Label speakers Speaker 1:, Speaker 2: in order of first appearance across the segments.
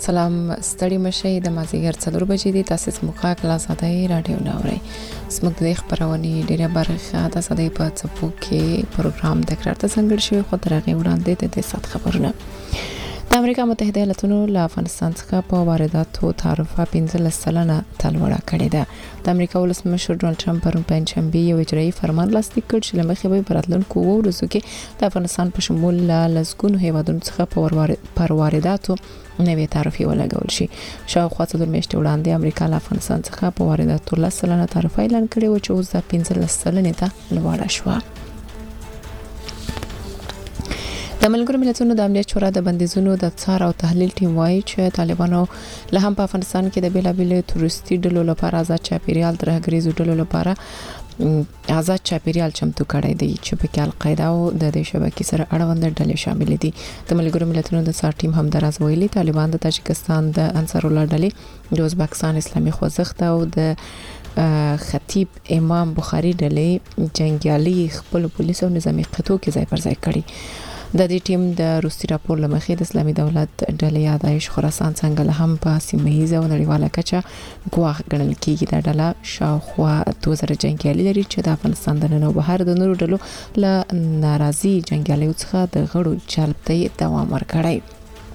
Speaker 1: سلام ستړي مشي د مازیګر 4 بجې دي تاسو سموخه کلاس اتای رادیو ناوړی سمګ د خبرونه ډیره برخه د صدې په څپو کې پروګرام تکرار ته څنګه شوی خو ترغه وړاندې د سات خبرونه د امریکا متحده ایالاتونو له افغانستان څخه په وارداتو تعرفه 15% تلوړه کړې ده د امریکا ولسمشر ډونالد ټرمپ پرون پنځشنبه یو اجرایي فرمان لاسلیک کړ چې لمخې به براتلونکو ورځو کې د افغانستان په شمول لسګونو هیوادونو څخه پر وارداتو نوې تعرفې ولګول شي شاوخوا 4 میاشتې وړاندې امریکا له افغانستان څخه په وارداتو 10% تعرفه اعلان کړې و چې اوس د 15% ته لوړه شوه د ملګرو ملتونو د امنیت شورا د بندیزونو د څار او تحلیل ټیم وایي چې طالبانو له هم په افغانستان کې د بیلابېلو تورستي ډلو لپاره آزاد چاپیریال درهګریزو ډلو لپاره آزاد چاپیریال چمتو کړی دی چې په کې القاعده او د دې شبکې سره اړوند ډلې شامل دي د ملګرو ملتونو د څار ټیم هم دراز ویلي طالبان د تاجکستان د انصار الله ډلې د ازبکستان اسلامي خوځښت او د خطیب امام بخاری ډلې جنگیالي خپل پولیسو نظامی قطو کې ځای پر ځای کړي د دې ټیم د روسي راپور لمخې د اسلامي دولت ډلې یادایش خراسان څنګه له هم په سیمه‌ایزه او نړیواله کچه ګواښ ګڼل کیږي د ډله شاوخوا 2000 جنگیالي لري چې د افغانستان د ننو بهر د نورو ډلو له ناراضي جنگیالیو څخه د غړو جلب ته دوام ورکړي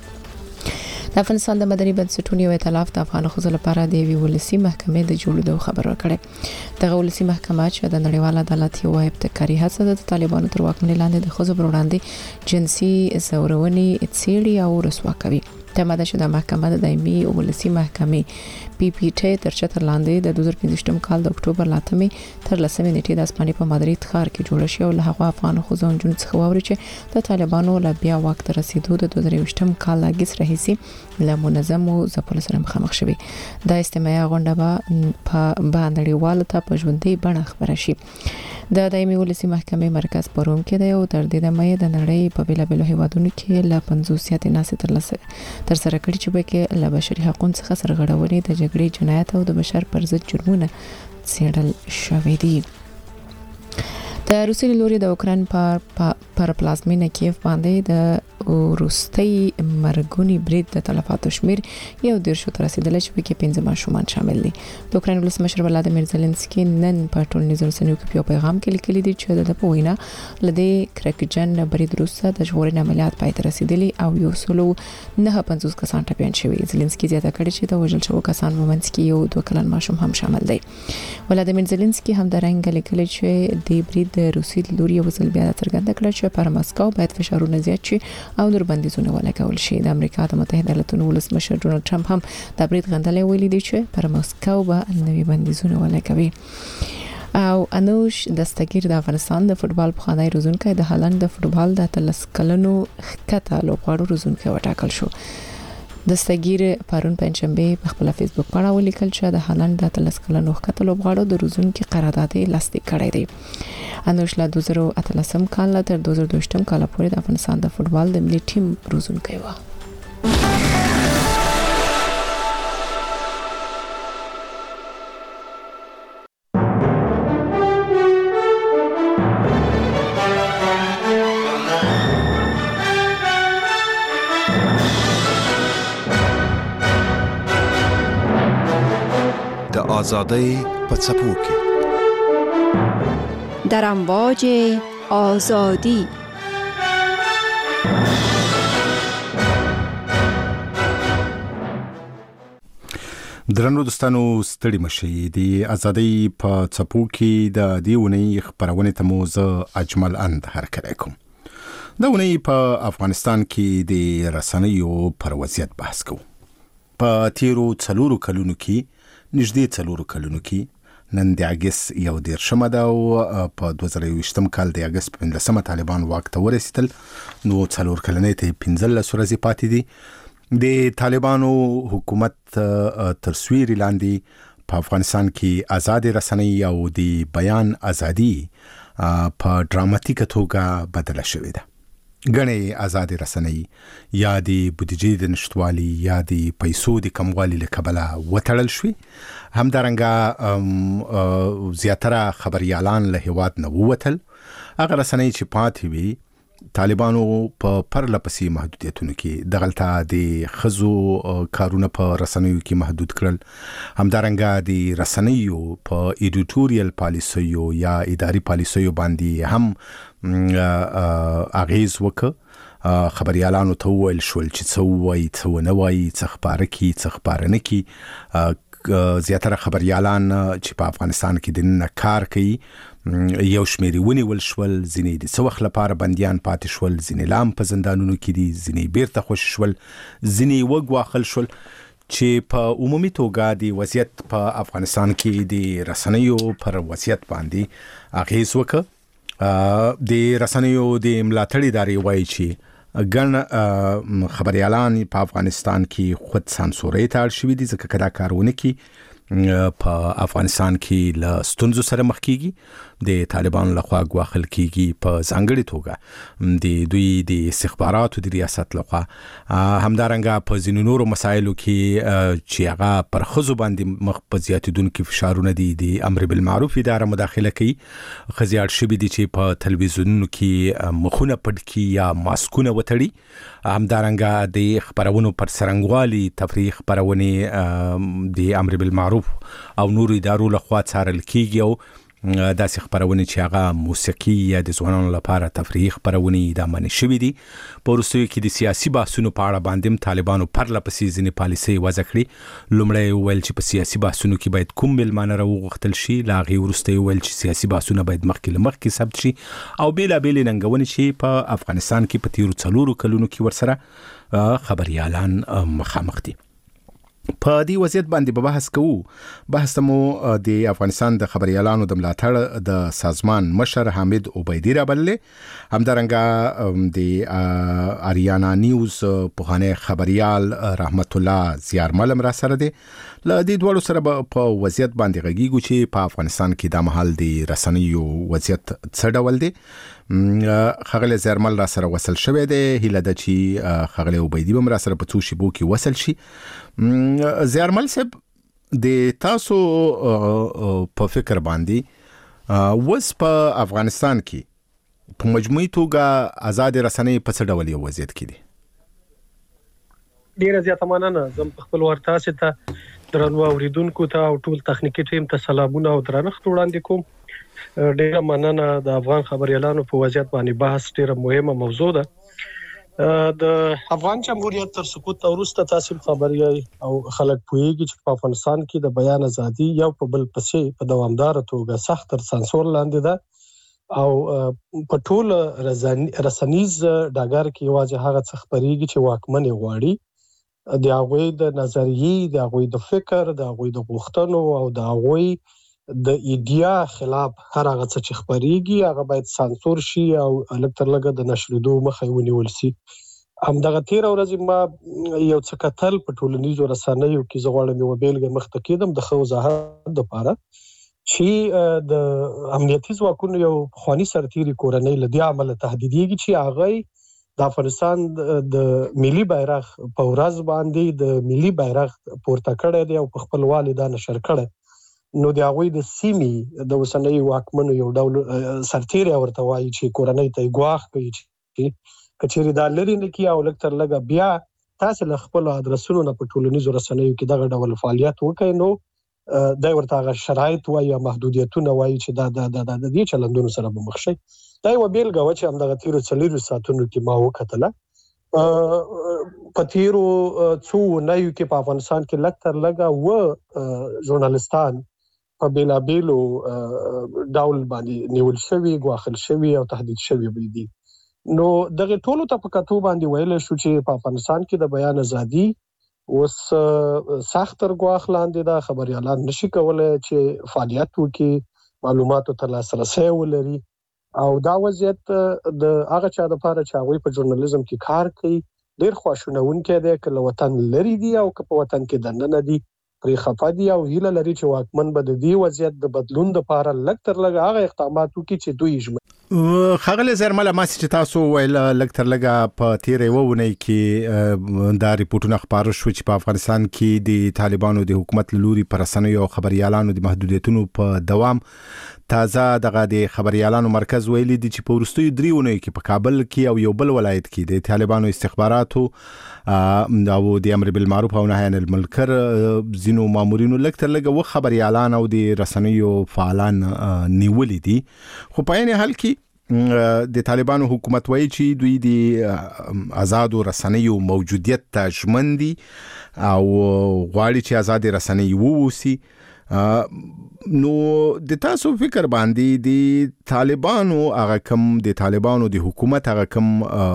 Speaker 1: د افغانستان د مدني بنسټونو یو ائتلاف د افغان خزو لپاره د وی ولسی محکمې د جوړېدو خبر ورکړي د ولسی محکمه چې د نړیوال عدالت یو ابتکاري هڅه ده د طالبانو تر واکمنۍ لاندې د خزو پر وړاندې جنسي زورونې څېړي او رسوا کوي تماده شو د محکمه د دایمي ولسی محکمې پی پی ټ تر چتر لاندې د 2015 کال د اکتوبر 8 تر 10 نیټې د اسپانیا په مادرید ښار کې جوړ شو له هغه افغان خزو جون څخه ووري چې د طالبانو له بیا وخت تر رسیدو د 2020 کال لاګس رئیسي له منظمو ځپلو سره مخامخ شوی د استماعي غونډه په باندې ته په ژوندۍ بڼه خبره شي د دایمي ولسی محکمې مرکز پروم کې دی او تر دې د مې د نړۍ په بیلابېلو هیوادونو کې له 50 ناسې تر سره کړي چې به کې له بشري حقوقو څخه سرغړونې د جګړې جنایت او د بشر پر ضد جرمونه څېړل شوې دي د روسي لوري د اوکران پر پلازمینه کیف باندې د روسي مرګونی برید د تلفاتو شمیر یو ډیر شو تر رسیدل چې په کې 15 ماشومان شامل دي د اوکران ولسمشر ولادیمیر زيلنسکي نن په ټولنیزو رسنیو کې په پیغام کې لیکلي دي چې د پوینا لدی کرکجن برید روسه د ژغورنې عملیات پای ته رسیدلي او یو سلو 950 کسان ټپيان شوي زيلنسکي زیاته کړی چې د وژل شوو کسان ومنځ کې یو 2 کلن ماشوم هم شامل دی ولادیمیر زيلنسکي هم درنګ لیکلي چې د برید د روسي لوري وزل بیا څرګنده کړ چې پر مسکو باید فشارونه زیات شي او نور بندیزونه ولګول شي د امریکا د متحده ایالاتونو ولسمشر ډونالد ټرمپ هم د برید غندلې ویلي دی چې پر مسکو به نوي بندیزونه ولګوي او انوش دستگیر د افغانستان د فوتبال پخوانی روزونکي د هالند د فوتبال د 13 کلنو خکته لوبغاړو روزونکي وټاکل شو دستگیر پرون پنځشنبه په خپل فیسبوک باندې ولیکل چې د هالند د 13 کلنو خکته لوبغاړو د روزونکي قرارداد لاسلیک کړی دی انوش له 2013 کال تر 2022 کال پورې د افغانستان د فوتبال د ملي ټیم روزونکي و
Speaker 2: آزادی په څپو کې
Speaker 3: در امواج آزادی
Speaker 2: درنو دوستانو ستړي مشي د آزادی په څپو کې د دیونی خبرونه تموزه اجمل اند هرکلی کوم دا ونی په افغانستان کې د رسنیو پر وضعیت بحث کوم په تیرو 4 کلونو کې نږدې 4 کلونو کې نن د اگست یو ډیر شمه دا او په 2020 کال د اگست 15 طالبان واک ته ورسېدل نو 4 کلنې ته 15 ورځې پاتې دي د طالبانو حکومت تر سیوري لاندې په افغانستان کې آزاد رسنۍ او د بیان ازادي په ډراماتیکه توګه بدله شوې ده غني آزاد رسنۍ یا د بودیجې د نشټوالي یا د پیسو د کموالي له کبله وټړل شوی همدارنګه زیاتره خبريالان له هواد نه ووتل هغه رسنۍ چې پاتې وي طالبانو په پرله پسې محدودیتونو کې دغلطه د خزو کارونه په رسنیو کې محدود کړل، همدارنګه د رسنیو په ایډیټوریال پالیسیو یا اداري پالیسیو باندې هم اغیز وکړ. خبريالانو ته وویل شول چې څه وایي څه ونه وایي، څه خپاره کړي څه خپاره نه کړي. زیاتره خبريالان چې په افغانستان کې د نن کار کوي یو شمېر ونیول شول، ځینې د څه وخت لپاره بندیان پاتې شول، ځینې لا هم په زندانونو کې دي، ځینې بیرته خوشي شول، ځینې وګواښل شول. چې په عمومي توګه د وضعیت په افغانستان کې د رسنیو پر وضعیت باندې اغیز وکړ. د رسنیو د ملاتړ ادارې وایي چې ګڼ خبريالان په افغانستان کې خود سانسورۍ ته اړ شوي دي، ځکه که دا کارونه کې په افغانستان کې له ستونزو سره مخ کیږي. د طالبانو لخوا ګواښل کیږي په ځانګړې توګه د دوی د استخباراتو د ریاست لخوا، همدارنګه په ځینو نورو مسایلو کې چې هغه پر ښځو باندې مخ په زیاتېدونکي فشارونه دي. د امر بالمعروف اداره مداخله کوي، ښځې اړ شوي دي چې په تلویزیونونو کې مخونه پټ کړي یا ماسکونه وتړي. همدارنګه د خبرونو پر څرنګوالي تفریح خبرونې د امر بالمعروف او نورو ادارو لخوا څارل کیږي، او داسې خبرونه چې هغه موسیقي یا د ځوانانو لپاره تفریح خبرونه دا منع شوي دي. په وروستیو کې د سیاسي بحثونو په اړه باندې طالبانو پرله پسې ځینې پالیسۍ وضع کړي. لومړی وویل چې په سیاسي بحثونو کې باید کوم میلمانه راوغوښتل شي، له هغې وروسته یې وویل چې سیاسي بحثونه باید مخکې له مخکې ثبت شي، او بېلابېلې ننګونې چې په افغانستان کې په تیرو 4 کلونو کې ورسره خبريالان مخامخ دي. په دې وضعیت باندې به بحث کوو. بحث مو د افغانستان د خبريالانو د ملاتړ د سازمان مشر حامد عبیدی را بللې، همدارنګه د اریانا نیوز پوهانه خبريال رحمت الله زیارمل را سره دي. له دې دوړو سره په وضعیت باندې غږیږو چې په افغانستان کې د محل د رسنیو وضعیت څه ډول دی. خغل زیارمل را سره وصل شوی دی، هیله ده چې خغل عبیدی هم را سره په څو شیبو کې وصل شي. زیارمل صاحب، د تاسو په فکر باندې وس په افغانستان کې په مجموعي توګه آزاد رسنۍ په څه ډول یو وضعیت کې دي؟
Speaker 4: ډیره زیاته مننه. زم په خپل ورتاسه ته درنو اوریدونکو ته او ټول تخنیکی ټیم ته سلامونه او درنښت وړاندې کوم. ډیره مننه. د افغان خبريالانو په وضعیت باندې بحث ډیره مهمه موضوع ده. د افغان جمهوریت تر سقوط وروسته تاسو خبري او خلک پوهیږي چې په افغانستان کې د بیان ازادي یو په بل پسې په دوامدار توګه سخت تر سانسور لاندې ده، او په ټول رسنیز ډاګر کې واځي هغه څه خبريږي چې واکمن غواړي، د هغوی د نظریې، د هغوی د فکر، د هغوی د غوښتنو او د هغوی د ایډیا خلاف هر هغه څه چې خبريږي هغه باید سانسور شي او الکتر لګه د نشریدو مخه ونیول شي. همدغه تیر ورځ ما یو څه کتل په ټولنیزو رسنیو کې، زه غواړم یو بیلګه مخته کېدم د خو وضاحت لپاره، چې د امنیتي ځواکونو یو خواني سرتیري کورنۍ لدی عمل تهدیدېږي چې هغه د افغانستان د ملي بیرغ په ورځ باندې د ملي بیرغ پورته کړی دی او په خپل والدا نشر کړی. نو د هغوی د سیمې د اوسنۍ واکمنو یو ډول سرتیري ورته وایي چې کورنۍ ته ګواښ کوي چې کچېرې دا لري نه کی او لکتر لګه بیا تاسو له خپل ادرسونو نه په ټولنیزو رسنیو کې دغه ډول فعالیت وکړئ. نو دا ورته هغه شرایط وایي یا محدودیتونه وایي چې دا د دې چلندونو سره به مخ شي. دا یو بیلګه و چې همدغه تیرو 4 ساعتونو کې ما وکتله. په تیرو څو نایو کې په افغانستان کې لکتر لګه و ژورنالستان په بیلابیلو ډول باندې نیول شوي، ګواښل شوي او تهدید شوي دي. نو دغه ټولو ته په کتو باندې ویل شو چې په افغانستان کې د بیان ازادي اوس سختر ګواښ لاندې ده. خبريالان نشي کولای چې فعالیت وکړي، معلوماتو ته لاسرسي ولري، او دا وضعیت د هغه چا د لپاره چې هغه په ژورنالیزم کې کار کوي ډیر خواشینونکی دی، کله وطن لري دي او که په وطن کې دننه دي پرې خفه دي او هیله لري چې واکمن به د دې وضعیت د بدلون لپاره لکتر لګ هغه اقدامات وکړي چې دوی
Speaker 2: خغله زرمله ما چې تاسو ویل لکتر لګه په تیرې وونه کې دا ریپورتونه خبرو شو چې په افغانستان کې د طالبانو د حکومت لوري پر رسنیو او خبريالانو د محدودیتونو په دوام تازه دغه د خبريالانو مرکز ویلي دي چې په ورستیو دریونه کې په کابل کې او یو بل ولایت کې د طالبانو استخباراتو او د امر بالمعروف او نهي عن المنکر زینو مامورینو لکتر لګه و خبريالان او د رسنیو فعالان نیولې دي خو په عین حال کې د طالبانو حکومت وایي چې دوی د آزاد رسنیو موجودیت ته ژمن دي او غواړي چې آزاد رسنۍ ووسی. نو د تاسو فکر باندې د طالبانو هغه کم د طالبانو د حکومت هغه کم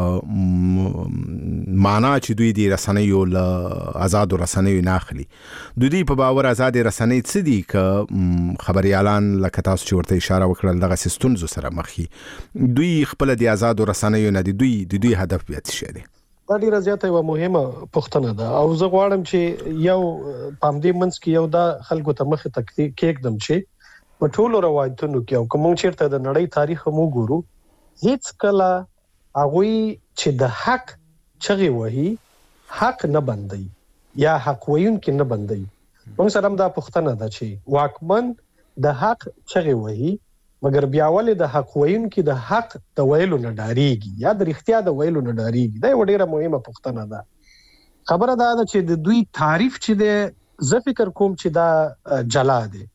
Speaker 2: معنا چې دوی د رسنیو له آزاد رسنیو ناخلي دوی په باور آزاد رسنۍ څه دي ک خبريالان لکه تاسو چې ورته اشاره وکړل دغه سیستونزو سره مخي دوی خپل د آزاد رسنیو نه دوی هدف بیا څه دي؟
Speaker 4: دا ډیره زیاته یو مهمه پوښتنه ده او زه غواړم چې یو پام دې منځ کې یو دا خلکو ته مخه تکلیف کېږم چې په ټولو روایتونو کې او کوم چیرته د نړۍ تاریخ مو ګورو هیڅ کله هغه چې د حق چغې وهي حق نه بندي یا حق ویون کې نه بندي. موږ سره دا پوښتنه ده چې واکمن د حق چغې وهي مګر بیا ولې د حق ویون کې د حق د ویلو نه ډاریږي یا د رښتیا د ویلو نه ډاریږي. دا یو ډیره مهمه پوښتنه ده. خبره ده چې د دوی تعریف چې د زه فکر کوم چې دا جلا دي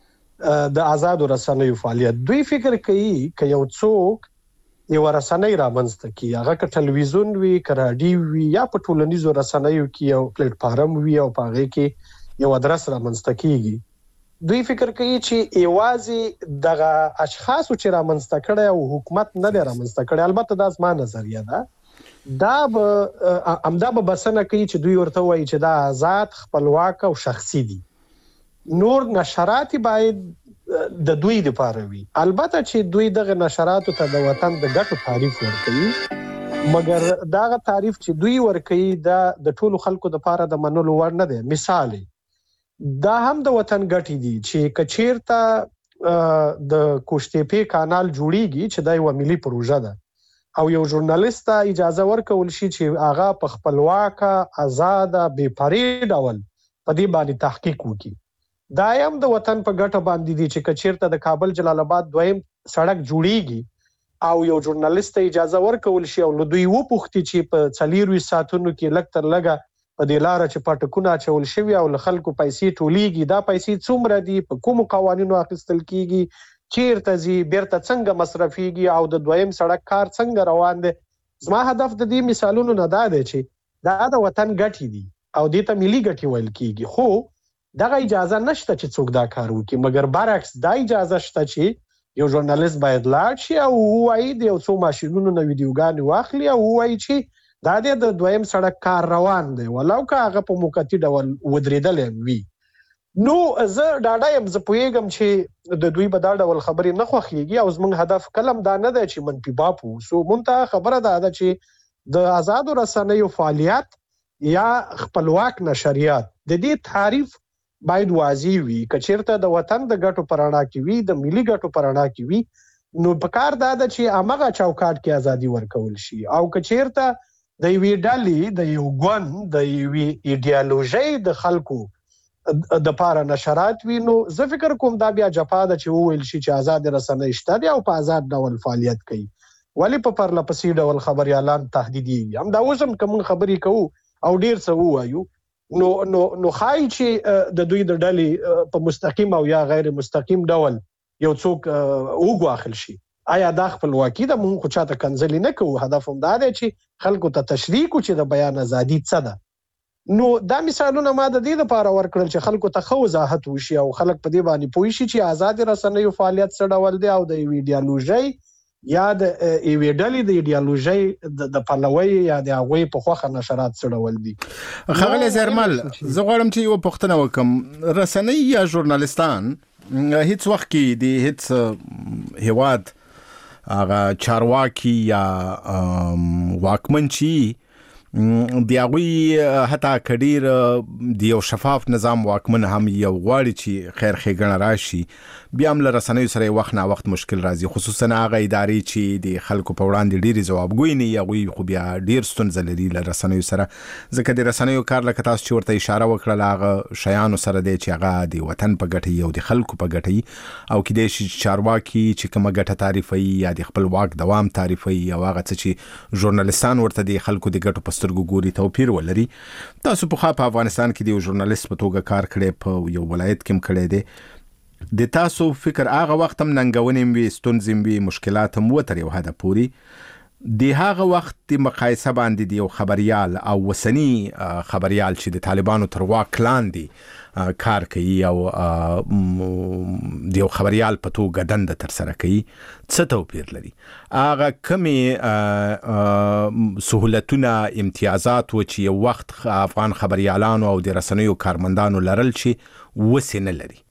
Speaker 4: د آزاد رسنیو فعالیت. دوی فکر کوي چې یو څوک یو رسنۍ رامنځته کوي هغه ک ټلویزیون وی ک رادیو وی یا په ټولنیزو رسنیو کې یو پلیټ فارم وی او پاغه کې یو ادرس رامنځته کیږي. دوی فکر کوي چې ایوازي دغه اشخاصو چې رامنځته کړي او حکومت نه لري رامنځته کړي. البته دا زما نظریه ده دا امدا به بسنه کوي چې دوی ورته وایي چې دا آزاد خپلواک او شخصي دي. نور نشرات باید د دوی لپاره وي. البته چې دوی دغه نشراتو ته د وطن د ګټو تعریف ورکوي مګر دغه تعریف چې دوی ورکوي د ټولو خلکو لپاره د منلو وړ نه دی. مثال دا هم د وطن ګټي دي چې کچیرته د کوشتېپې کانال جوړیږي چې دا یو ملي پروژه ده او یو ژورنالیست ته اجازه ورکول شي چې هغه په خپلواک آزاد بې پرې ډول په دې باندې تحقیق وکړي. دا هم د وطن په ګټه باندې دي چې کچیرته د کابل جلال آباد دویم سړک جوړیږي او یو ژورنالیست ته اجازه ورکول شي او دوی وپوښتي چې په 24 ساعتونو کې لږ تر لږه په دې لار چې پټکونه چول شوی او خلکو پیسې ټولېږي دا پیسې څومره دي په کوم قوانینو اخیستل کیږي چیرته زی بیرته څنګه مصرفيږي او د دویم سړک کار څنګه روان دي. زما هدف د دې مثالونو نه دا دی چې دا د وطن ګټي دي او دې ته ملي ګټي ویل کیږي. خو دغه اجازه نشته چې څوک دا کار وکړي مګر برعکس دا اجازه شته چې یو ژورنالیست باید لاړ شي او وایي د یو څو ماشینونو نه ویډیوګانې واخلي او وایي چې دا د دویم سړک کار روان دی ولو که هغه په موقتی ډول ودرېدل وي. نو زه ډاډه یم زه پوهیږم چې د دوی په دا ډول خبرې نه خوښیږي او زموږ هدف کلم دا نه دی چې منفي باپ وو. مونږ خبره ده چې د آزاد رسنیو فعالیت یا خپلواک نشریات د دې تعریف باید واضح وي. کچیرته د وطن د ګټو پرانا کې وي د ملي ګټو پرانا کې وي نو پکار دا ده چې امغه چوکاټ کې ازادي ورکول شي او کچیرته د یوې ډلې د یو ګوند د یوې ایډیالوژي د خلکو د پاره نشرات وینو زه فکر کوم دا بیا جپا ده چې وویل شي چې آزاد رسنۍ شته دي او په آزاد ډول فعالیت کوي. ولی په پرله پسې ډول خبريالان تهدیدي هم دا اوسم کوم خبرې کوو او ډیر څه وایو نو خای چې د دوی د ډلې په مستقیم او یا غیر مستقیم ډول یو څوک وګواخل شي. آیا دا خپلواکي ده؟ مونږ خو چاته کنځلې نه کوو. هدف هم دا دی چې خلکو ته تشریح کو چې د بیان ازادي څه ده. نو دا مثالونه ما د دې لپاره ورکړل چې خلکو ته خو وضاحت وشي او خلک په دې باندې پوه شي چې آزاد رسنیو فعالیت څه ډول دی او د ایډیالوژي یا د ایډیالوژي د ایډیالوژي د پلوي یا د هغه په خوخه نشرات څه ډول دي.
Speaker 2: خغل زرمل زه غواړم چې یو پوښتنه وکم. رسنۍ یا ژورنالیستان هیڅ وخت کې د هیڅ هیواد هغه چارواکي یا واکمن چی دی هغوی حتی کډیر د یو شفاف نظام واکمن هم یو غواړي چې خیر ښېګڼه راشي بیا هم له رسنیو سره وخت نا وخت مشکل راځي خصوصا هغه ادارې چې د خلکو په وړاندې ډېرې ځوابګوی نه هغوی خو بیا ډېر ستونزه لري له رسنیو سره ځکه د رسنیو کار لکه تاسو چې ورته اشاره وکړله هغه شیانو سره دی چې هغه د وطن په ګټه او د خلکو په ګټه او کیدای شي چارواکي چې کومه ګټه تعریفوي یا د خپل واک دوام تعریفوي او هغه څه چې ژورنالیستان ورته د خلکو د ګټو په سترګو ګوري توپیر ولري تاسو په افغانستان کې د یو ژورنالیست په توګه کار کړی په یو ولایت کې هم کړی دی د تاسو فکر هغه وخت هم ننګونې وي ستونزې وي مشکلات هم وتر یو حده پورې د هغه وخت د مقایسه باندې د یو خبریال او وسنی خبریال چې د طالبانو تر واک لاندې کار کوي او د یو خبریال په توګه دنده ترسره کوي څه توپیر لري هغه کومې سهولتونه امتیازات و چې یو وخت افغان خبریالانو او د رسنیو کارمندانو لرل چې وسې نه لري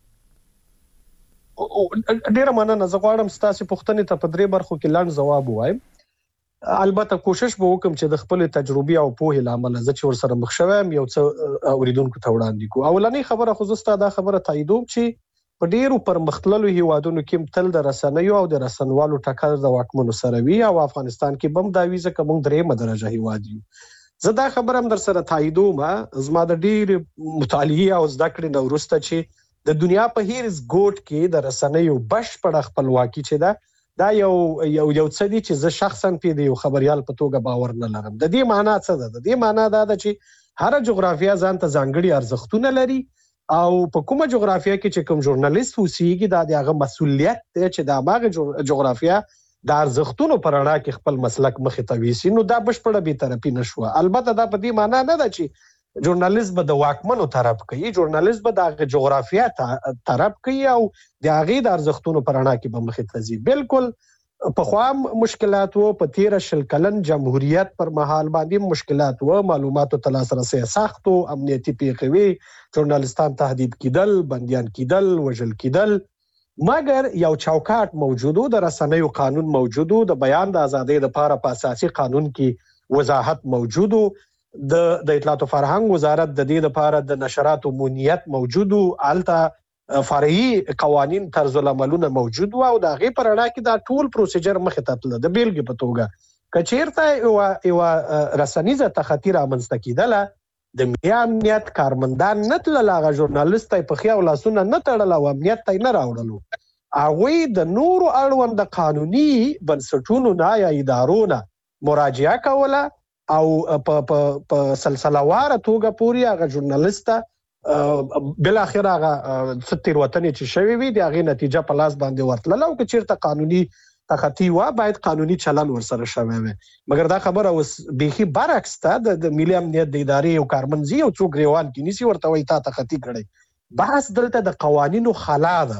Speaker 4: ډیره مننه زه غواړم ستاسو پوښتنې ته په درې برخو کې لاندې ځواب وایم البته کوشش به وکم چې د خپل تجربه او پوهې لامل زه چې ورسره مخ شوم یو څه اوریدونکو ته وړاندې کو اولنۍ خبره خو زستا دا خبره تاییدوم چې په ډیرو پرمختللو هیوادونو کې تل د رسنیو او د رسنوالو ټکر د واکمنو سره وی او افغانستان کې بم دا ویزه کوم درېمه درجه هیواد یو زه دا خبره هم در سره تاییدوم زما د ډیر مطالعه او زده کړې نو وروسته چې د دنیا په هیڅ ګوټ کې د رسنیو بشپړه خپلواکي چې دا یو څه دي چې زه شخصا په یو خبريال په توګه باور نه لرم د دې معنی څه ده د دې معنی دا ده چې هر جغرافیا ځان ته ځانګړي ارزښتونه لري او په کومه جغرافیا کې چې کوم ژورنالیست اوسېږي دا دغه مسؤلیت دی چې د هغه جغرافیا د ارزښتونو پر اړه کې خپل مسلک مخې ته ویسي نو دا بشپړه به طرفي نشوه البته دا په دې معنی نه ده چې ژورنالیست به د واکمنو طرف کوي ژورنالیست به د جغرافیا طرف کوي او د هغه د ارزښتونو پر اړه کې به مخې ته ځي بالکل په خام مشکلات وو په 13 کلن جمهوریت پر مهال باندې مشکلات وو معلوماتو ته لاسرسي سخت او امنیتي پیښوي ژورنالیستان تهدید کیدل بنديان کیدل وژل کیدل مګر یو چوکاټ موجودو د رسنیو قانون موجودو د بیان د ازادۍ لپاره په اساسي قانون کې وضاحت موجودو د اطلاعات او فرهنګ وزارت د دې لپاره د نشرات امنیت موجودو الته فرعي قوانين طرز العملونه موجود او د غي پر اړه کې دا ټول پروسیجر مخه ته تل د بیلګې په توګه کچیرته یو رسنیزه تخطیر امنځته کیدله د ملي امنیت کارمندان نه تلل ژورنالیست په خیا ولاسونه نه تړل او امنیت ته نه راوړلو هغه د نورو اړوند قانوني بنسټونو نه یا ادارونو مراجعه کوله او په سلسلهواره توګه پوری هغه ژورنالیست بل اخر هغه ستیر وطن چې شوی وي د هغه نتیجه په لاس باندې ورتله او چې چیرته قانوني تخطی و باید قانوني چلن ورسره شوی وي مګر دا خبره اوس بيخي برعکس ته د ملي امنیت د ادارې او کارمنځي او څوک ریوان کې نسی ورته وي تا تخطی کړي بحث دلته د قوانینو خلا ده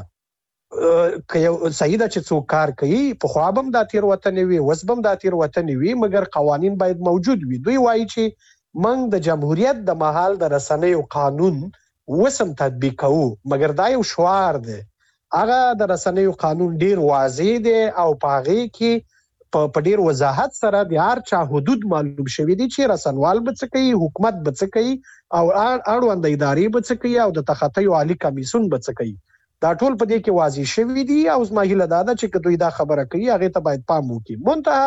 Speaker 4: که سیده چې څوک کار کوي په خوابم د تیر وطن وي وسبم د تیر وطن وي مګر قوانین باید موجود وي دوی وایي چې موږ د جمهوریت د محل د رسنیو قانون وسم تطبیق کوو مګر دا یو شعار دی هغه د رسنیو قانون ډیر واضح دی او پاغي کې په ډیر وضاحت سره د هر چا حدود معلوم شوی دي چې رسنوال به څه کوي حکومت به څه کوي او اړوند ادارې به څه کوي او د تخطی عالی کمیسون به څه کوي دا ټول په دې کې واضح شوی دي او زما هیله دا ده چې دوی دا خبره کوي هغه ته باید پام وکړي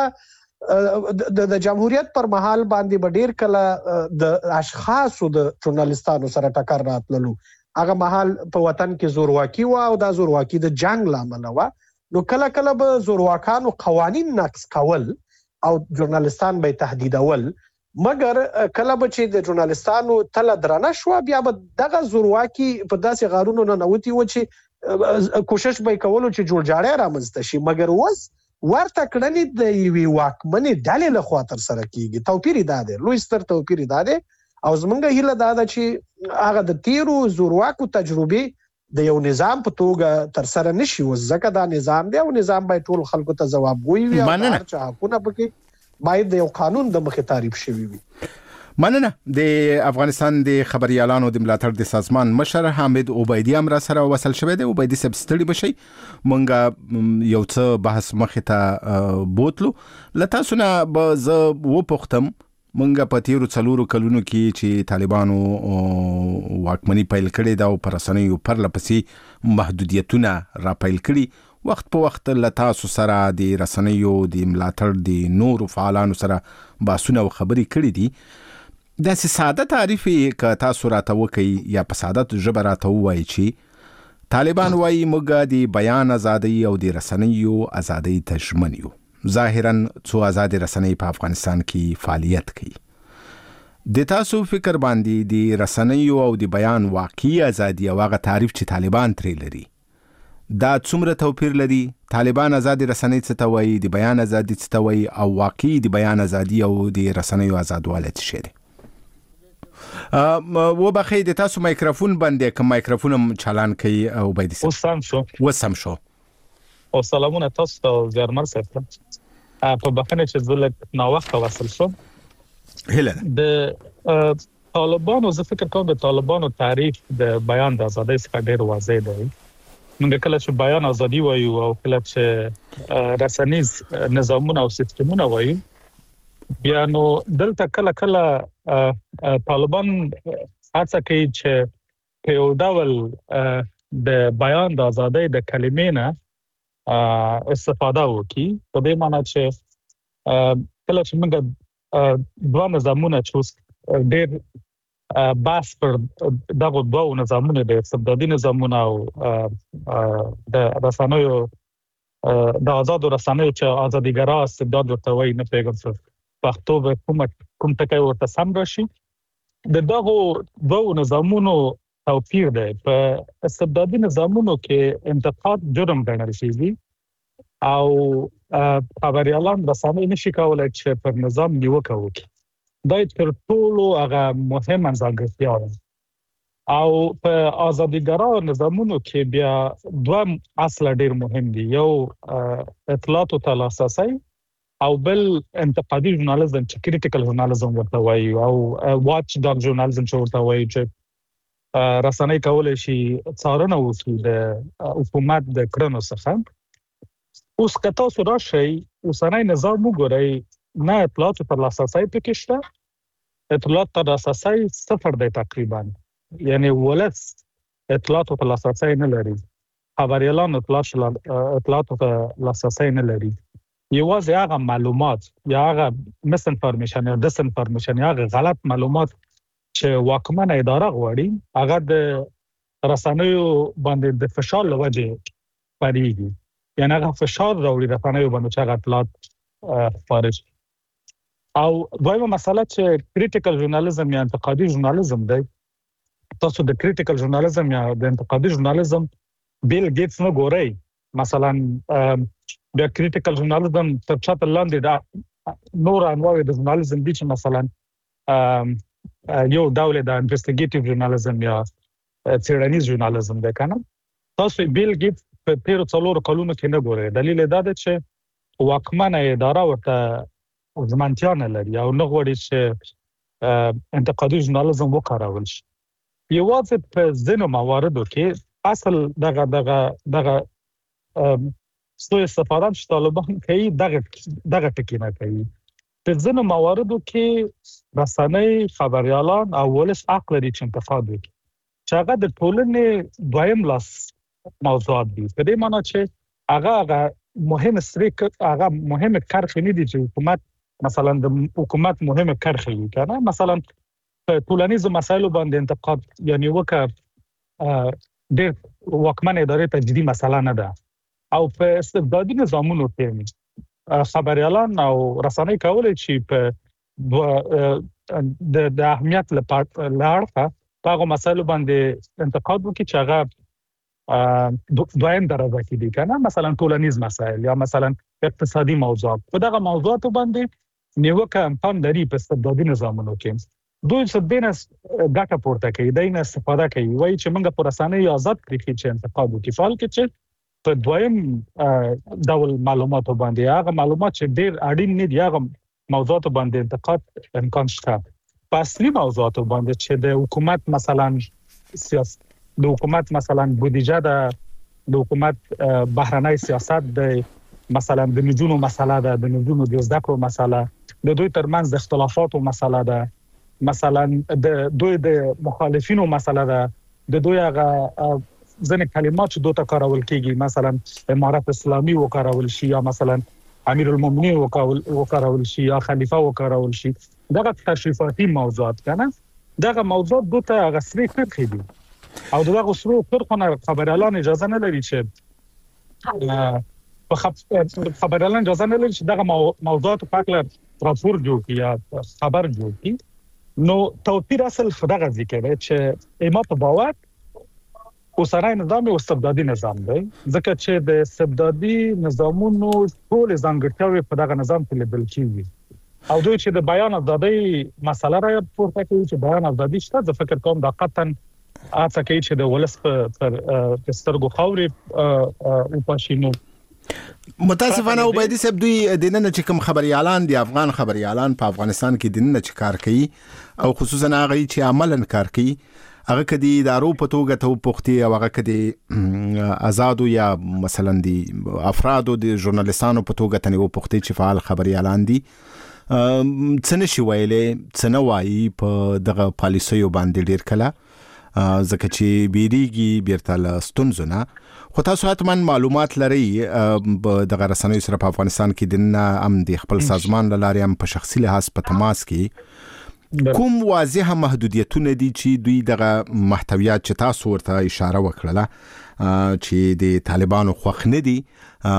Speaker 4: منتها د جمهوریت پر مهال باندې بډیر کله د اشخاصو د ژورنالیستانو سره ټکر راتللو هغه مهال په وطن کې زورواکي و او دا زورواکي د جنگ لامل و نو کله کله به زورواکانو قوانین نقض کول او ژورنالیستان به تهدیدول مګر کله به چې د ژورنالیستانو تل درنه شو بیا به دغه زورواکي په داسې غارونو نه نوتی و چې کوشش به کولو چې جوړجاړی رامنځته شي مګر وس ورته کړنې د یوې واکمنې ډلې له خوا تر سره کیږي توپیر دا دی لوی ستر توپیر دا دی او زمونږ هیله دا ده چې هغه د تیرو زورواکو تجربه د یو نظام په توګه تر سره نشي ځکه دا نظام دی او نظام باید ټول خلکو ته ځوابګوي وي او هر چا حقونه پکې باید د یو قانون د مخې تعریف شوی وي
Speaker 2: مننه د افغانستان د خبريالانو د ملاتړ د سازمان مشر حامد عبیدی هم را سره وصل شوی دی عبیدی صاحب ستړي بشي مونږ یو څه بحث مخې ته بوتلو لته سونه به ز و پختم مونږ په تیرو 4 کلونو کې چې طالبانو واکمني پیل کړې دا او پر رسنیو پر لپسې محدودیتونه را پیل کړي وخت په وخت لتا سره د رسنیو د ملاتړ د نور فعالانو سره باسونه او خبري کړي دي دا ساده تعریف ک تاسو راته وکي یا په ساده ژبه راته وایي چې طالبان وايي موږ د بیان ازادي او د رسنیو ازادي ته ژمن یو ظاهرا څو آزاد رسنۍ په افغانستان کې فعالیت کوي د تاسو فکر باندې د رسنیو او د بیان واقعي ازادي او هغه تعریف چې طالبان ترې لري دا څومره توپیر لري طالبان آزاد رسنۍ څه ته وایي د بیان ازادي څه ته وایي او واقعي د بیان ازادي او د رسنیو ازادواله څه شي و بخیر د تاسو مایکروفون باندې کوم مایکروفون چالان کوي او باید وسم شو
Speaker 5: او سلامونه تاسو ته زیارمر صاحب په بخنه چې زلک نو وخت وصل شو
Speaker 2: هله
Speaker 5: د طالبانو زه فکر کوم د طالبانو تعریف د بیان د ازادۍ څخه ډیر واضح دی موږ کله چې بیان ازادي وایو او کله چې رسنیز نظامونه او سیستمونه وایو بیا نو دلته کله طالبان هڅه کوي چې په یو ډول د بیان د ازادۍ د کلمې نه استفاده وکړي په دې معنی چې کله چې موږ دوه نظامونه چې ډېر بحث پر دغه دوه نظامونه د استبدادي نظامونه او د رسنیو د آزادو رسنیو چې ازاديګرا استبداد ورته وایي نه پیژنم پښتو به کوم ټکی ورته سم راشي د دغه دوه نظامونو توپیر دی په استبدادي نظامونو کې انتقاد جرم ګڼل کېږي او خبريالان رسنۍ نشي کولای چې پر نظام نیوکه وکړي دا تر ټولو هغه مهمه ځانګړتیا ده او په ازاديګرا نظامونو کې بیا دوه اصل ډیر مهم دي یو اطلاعات او لاسرسي او بل انتقادي ژورنالیزم چې کریټیکل ژورنالیزم ورته وایي او واچ ډاګ ژورنالیزم چې ورته وایي چې رسنۍ کولای شي څارنه وکړي د حکومت د کړنو څخه اوس کته سره شي اوسنۍ نظام وګورئ نه اطلاعات پر لاسرسي پکې شته اطلاعات پر لاسرسي صفر دی تقریبا یعنی ولس اطلاعات پر لاسرسي نه لري خبريالان اطلاعات پر لاسرسي نه لري یوازې هغه معلومات یا هغه مس انفارمیشن یا ډس انفارمیشن یا هغه غلط معلومات چې واکمنه اداره غواړي هغه د رسنیو باندې د فشار لوجه پریږي یعنی هغه فشار راوړي رسنیو باندې چې هغه اطلاعات خارج او دویمه مسله چې کریټیکل ژورنالیزم یا انتقادي ژورنالیزم دی تاسو د کریټیکل ژورنالیزم یا د انتقادي ژورنالیزم بیل گیټس نه ګورئ مثلا د کریټیکل ژورنالیزم تر چاته لاندې دا نور انواع د ژورنالیزم دي چې مثلا یو ډول د انویسټیګیټیو ژورنالیزم یا څېړنیز ژورنالیزم دی کنه تاسو بیل گیټس په 13 کلونو کې نه ګورئ دلیل دا دی چې واکمنه اداره ورته ځمانتیا نه لري او نه غواړي چې انتقادي ژورنالیزم وکارول شي یوازې په ځینو مواردو کې اصل دغه سو استفاده چې طالبان کوي دغه ټکی نه کوي په ځینو مواردو کې رسنۍ خبريالان او ولس حق لري چې انتقاد وکړي چې هغه د ټولنې دویم لاس موضوعات دي په دې معنی چې هغه مهمه کرخې نه دي چې حکومت مثلا د حکومت مهمه کرخې وي کنه مثلا په ټولنیزو مسایلو باندې انتقاد یعنی وکړه ډېر واکمنه ادارې ته جدي مسله نه ده او په استبدادي نظامونو کې خبريالان او رسنۍ کولای شي په د اهمیت لپاره هغه مسایلو باندې انتقاد وکړي چې هغه دویم درجه کې دي کنه مثلا ټولنیز مسایل یا مثلا اقتصادي موضوعات په دغه موضوعاتو باندې نیوکه امکان لري په استبدادي نظامونو کې دوی څه دینس ډاټا پورته کوي دینه استفاده کوي وایي چې موږ پر رسنۍ آزاد کړی چې انتقاد وکړي فعال کې چې په دویم ډول معلوماتو باندې هغه معلومات چې ډېر اړین نه دي هغه موضوعات باندې انتقاد امکان شته په اصلي موضوعات باندې چې د حکومت مثلا سیاست د حکومت مثلا بودیجه د حکومت بهرنی سیاست د مثلا د نجونو مسله ده، د نجونو د زده کړو مسله، د دوی ترمنځ د اختلافاتو مسله ده، مثلا د دوی د مخالفینو مسله ده، د دوی هغه ځنې کلمات چې دوی ته کارول کیږي، مثلا امارت اسلامي وکارول شي یا مثلا امیر المؤمنین وکارول شي یا خلیفہ وکارول شي. دغه تشریفاتي موضوعات کنه، دغه موضوعات دوی ته هغه سری کرخي دي او دغه سری کرخونه خبريالان اجازه نه لري چې خبريالان اجازه نه لري چې دغه موضوعات په اړه راپور جوړ کړي یا خبر جوړ کړي. نو توپیر اصل دغه ذکر دی چې ما په باور اوسنی نظام یو استبدادي نظام دی، ځکه چې د استبدادي نظامونو ټول ځانګړتیاوې په دغه نظام کې لیدل کیږي او دوی چې د بیان ازادۍ مسله را پورته کوي چې بیان ازادي شته، زه فکر کوم دا قطعا اته کوي چې د ولس پر سترګو خاورې او پښینو.
Speaker 2: متاسفانه وبایدي صاحب دوی دینه چې کوم خبريالان دي، افغان خبريالان په افغانستان کې دینه چې کار کوي او خصوصا هغه چې عملاً کار کوي، هغه کدي ادارو په توګه ته پوښتي او هغه کدي آزادو یا مثلا دي افرادو د ژورنالستانو په توګه ته نه پوښتي چې فعال خبريالان دي، څنګه شي ویلې څنګه وایي په دغه پالیسیو باندې ډیر کله ځکه چې بیریږي بیرته لستونزونه. خو تاسو حتما معلومات لري د رسنیو سره په افغانستان کې د ام د خپل سازمان لاري هم په شخصي لحاظ په تماس کې کوم واضحه محدودیتونه دي چې دوی دغه محتویات چې تاسو ورته اشاره وکړه چې د طالبانو خوښ نه دي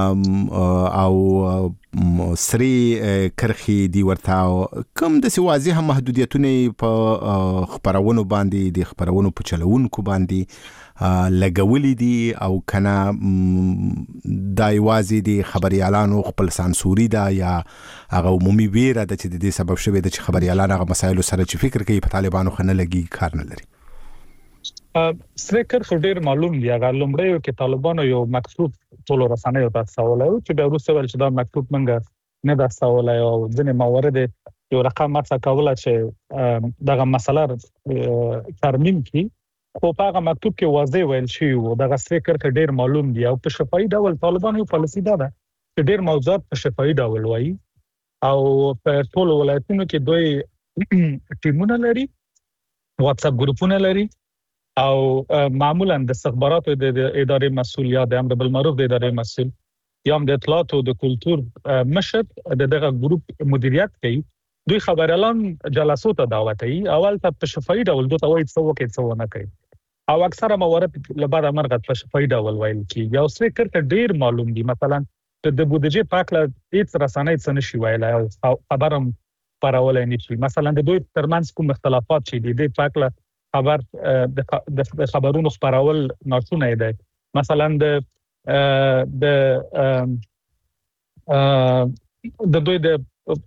Speaker 2: او سری کرخي دی ورته کوم د سی واضحه محدودیتونه په خبرونو باندې د خبرونو په چلوونکو باندې لګولې دي او کنه دای وازي دي خبريالانو خپل سانسوري ده یا هغه عمومي ویره د چې د دې سبب شوی د چې خبريالان هغه مسایل سره چې فکر کوي په طالبانو خنه لګي کار نه لري.
Speaker 5: سریکر خو ډیر معلوم دی، هغه لومړی کې طالبانو یو مکتوب ټول رسنیو ته سوالای چې د روسي ول چې دا مکتوب منګه نه دا سوالای او ځنې موارد یو رقم مرسته کوله چې دغه مسله ترمیم کی، خو په هغه مکتوب کې واضح ویل شوی و دغه سریکر کې ډیر معلوم دی او په شفاهي ډول طالبانو یو پالیسي ده چې ډیر موضوعات په شفاهي ډول وایي او په ټول ولایتونو کې دوی ټیمونه لري، واتس اپ ګروپونه لري او معمولا د استخباراتو د ادارې مسؤل یا د امر بالمعروف د ادارې مسؤل یا د اطلاعات او د کلتور مشر دغه ګروپ مدیریت کوي. دوی خبريالان جلسو ته دعوت کوي، اول ته په شفاهي ډول دوی ته وایي څه وکړي څه نه کوي او اکثره موارد لپاره مرغه په شفاهي ډول ویل کی. یو څه کړه ډیر معلوم دي، مثلا د بودیجې پاکله هیڅ رسنۍ څه نشي ویلای او خبرم پرولای نه شي. مثلا د دوی ترمنځ کوم اختلافات چې دي د پاکله خبر د خبرونو خبرول ناشونه دی، مثلا د دوی د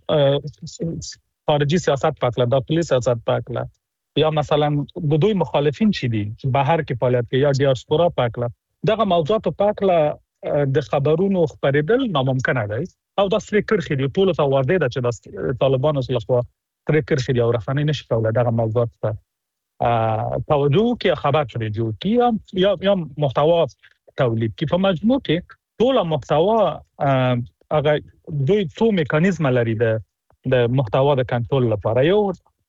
Speaker 5: خارجي سیاست پاکله د پولیس سیاست پاکله یا مثلا د دوی مخالفین چې دي بهر کې فعالیت کوي یا ډیاسپورا پاکله، دغه موضوعات پاکله د خبرونو خبرېدل ناممکن دی او دا سری کرخي دی ټول ته واضح ده چې د طالبانو لخوا سری کرخي دی او رسنۍ نشي کولای دغه موضوعات ته توجه کې خبر شوی جوړ کی یا محتوا تولید کی. په مجموع کې ټول محتوا هغه دوی څو میکانیزم لري د محتوا د کنټرول لپاره. یو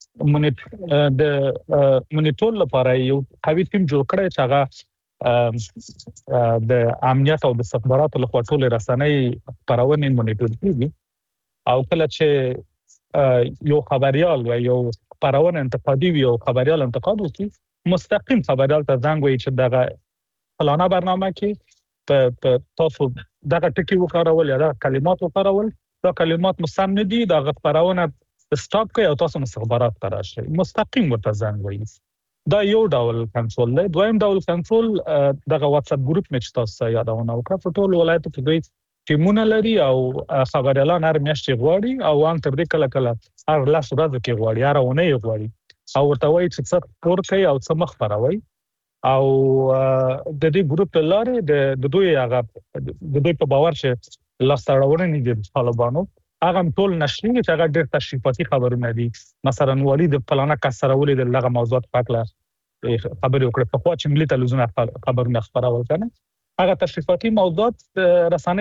Speaker 5: د مونیټور لپاره یو قوي ټیم جوړ کړی چې هغه د امنیت او د استخباراتو لخوا ټول رسنۍ خبرونه مونیټور کوي او کله چې یو خبريال و یو خبرونه انتقادي وي او خبريال انتقاد وکړي، مستقیم خبريال ته زنګ وایي چې دغه فلانه برنامه کې په تاسو دغه ټکی وکړول یا دغه کلمات وکړول، دا کلمات مستند دي، دغه خبرونه سټاپ کوي او تاسو مستخبرات ته راشي، مستقیم ورته زنګ وایي. دا یو ډول کنټرول دی. دویم ډول کنټرول دغه واتس اپ ګروپ مې چې تاسو یادونه وکړه په ټول ولایتو کې دوی ټیمونه لري او خبريالان هر میاشت غواړي او ان تر دې کله هر لاس ورځ کې غواړي، هر ونه غواړي او ورته وایي چې څه کور کوي او څه مخ خبروي او د دې ګروپ لاره د دوی هغه د دوی په باور چې لاستړونه دي طالبانو هغه ټول نشري چې هغه ډېر تشریفاتي خبرونه دي، مثلا ولید فلانه کسره ولید دغه موضوعات پاکله خبرې وکړه په خوا چې ملي تلویزیون خبرونه خبرول کنه، هغه تشریفاتي موضوعات رسنۍ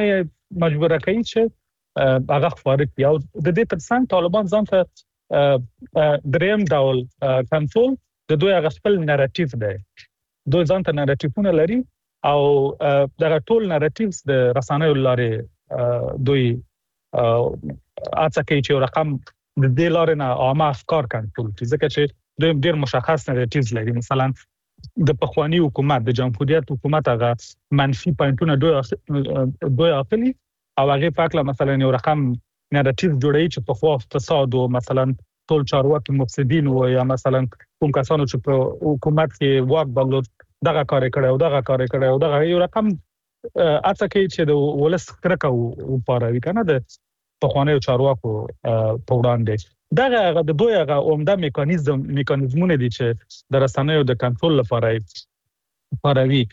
Speaker 5: مجبور کوي چې هغه خبره کوي او د دې ترڅنګ طالبان ځان ته دریم ډول کنټرول د دوی هغه خپل نریټیو دی دوی ځان ته نریټیوونه لري او دا ټول نریټیوز د رسنیو لارې دوی اڅه کوي چې رقم د دې لارې نه عامه افکار کنټرول کوي ځکه چې دوی ډېر مشخص نریټیوز لري مثلا د پخوانی حکومت د جمهوریت حکومت هغه منفي پوینټونه دوی اخلي او هغه پاکله مثلا یو رقم نریټیو جوړوي چې په خوا فساد او مثلا ټول چارواکي مفسدين او یا مثلا کوم کسانو چې په حکومت کې واک درلود دغه کار کړي او دغه یو رقم اڅه کوي چې د ولس کرکه او پاروي کنه د پخوانی چارواکو په وړاندې دغه د دوی هغه عمده میکانیزمونه دي چې د رسنیو د کنټرول لپاره پاروي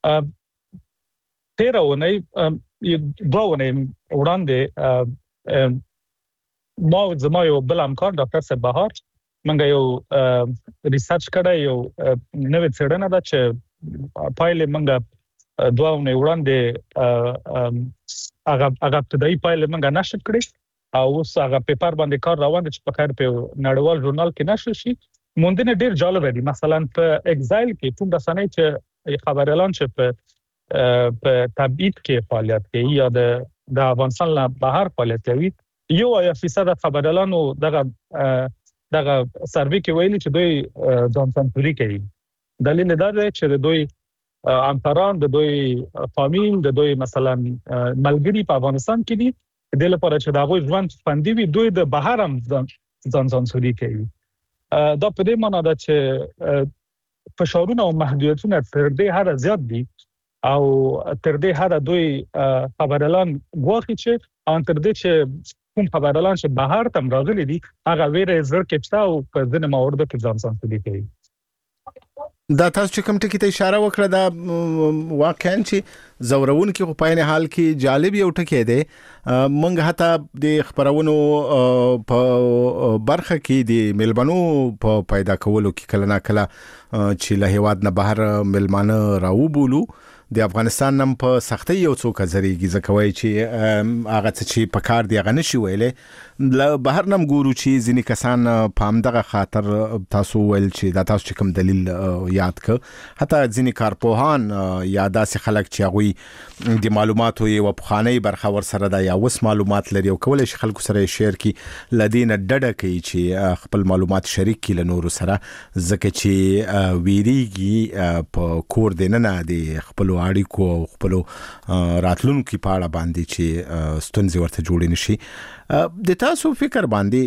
Speaker 5: تیرونه وړاندې ما زما یو بل همکار ډاکټر صاحب بهار منګه یو ریسرچ کړی یو نوې څېړنه ده چې پایله منګه دوه وړاندې هغه ابتدایي پایله منګه نشر کړی او اوس هغه پیپر باندې کار روان دی چې په خیر په نړیوال ژورنال کې نشر شي مونږ ډېر جالب دي مثلا په ایگزایل کې کوم رسنۍ چې خبر اعلان چې په تبعید کې فعالیت کوي یا د افغانستان له بهر فعالیت کوي 1% خبر اعلان او دغه سروې کې ویلي چې دوی ځان سنتوري کوي دلیل دا دی چې دوی همکاران د دوی فامیل د دوی مثلا ملګری په افغانستان کې دي د لپاره چې دا غوښ ژوند فندي وي دوی د بهر هم ځان سنتوري کوي دا په دې معنی ده چې فشارونه او محدودیتونه تر دې هر زیات دي او تر دې هر دوی خبر اعلان غواخي چې ان تر دې چې کوم خبر اعلان چې بهر تم راغلي دي هغه ویره زړه کېپستا او په ځینې مواردو کې ځان سنتوري کوي
Speaker 2: دا تاسو چې کوم ټکی ته اشاره وکړه دا واقعا چې زورون کې په پاینه حال کې جالب یو ټکی دی مونږ هتا د خبرونو په برخه کې د ملبنو په پیدا کولو کې کله نه کله چې له هواد نه بهر ملمانه راو بولو د افغانستان نم په سختي یو څوک زریږي ځکوي چې هغه چې په کار دی غنه شي ویلې له بهر نم ګورو چې ځینې کسان پام دغه خاطر تاسو ول چې دا تاسو کوم دلیل یاد ک حتی ځینې کارپوهان یا داسې خلک چې هغه د معلوماتو یو پخاني برخه ور سره دا یا وس معلومات لري او کولای شي خلکو سره شیر کی لدین ډډه کوي چې خپل معلومات شریک کړي نور سره ځکه چې ویریږي په کور دینه د خپل اړیکو او خپل راتلونکو په اړه باندې چې ستونزې ورته جوړې نشي د تاسو فکر باندې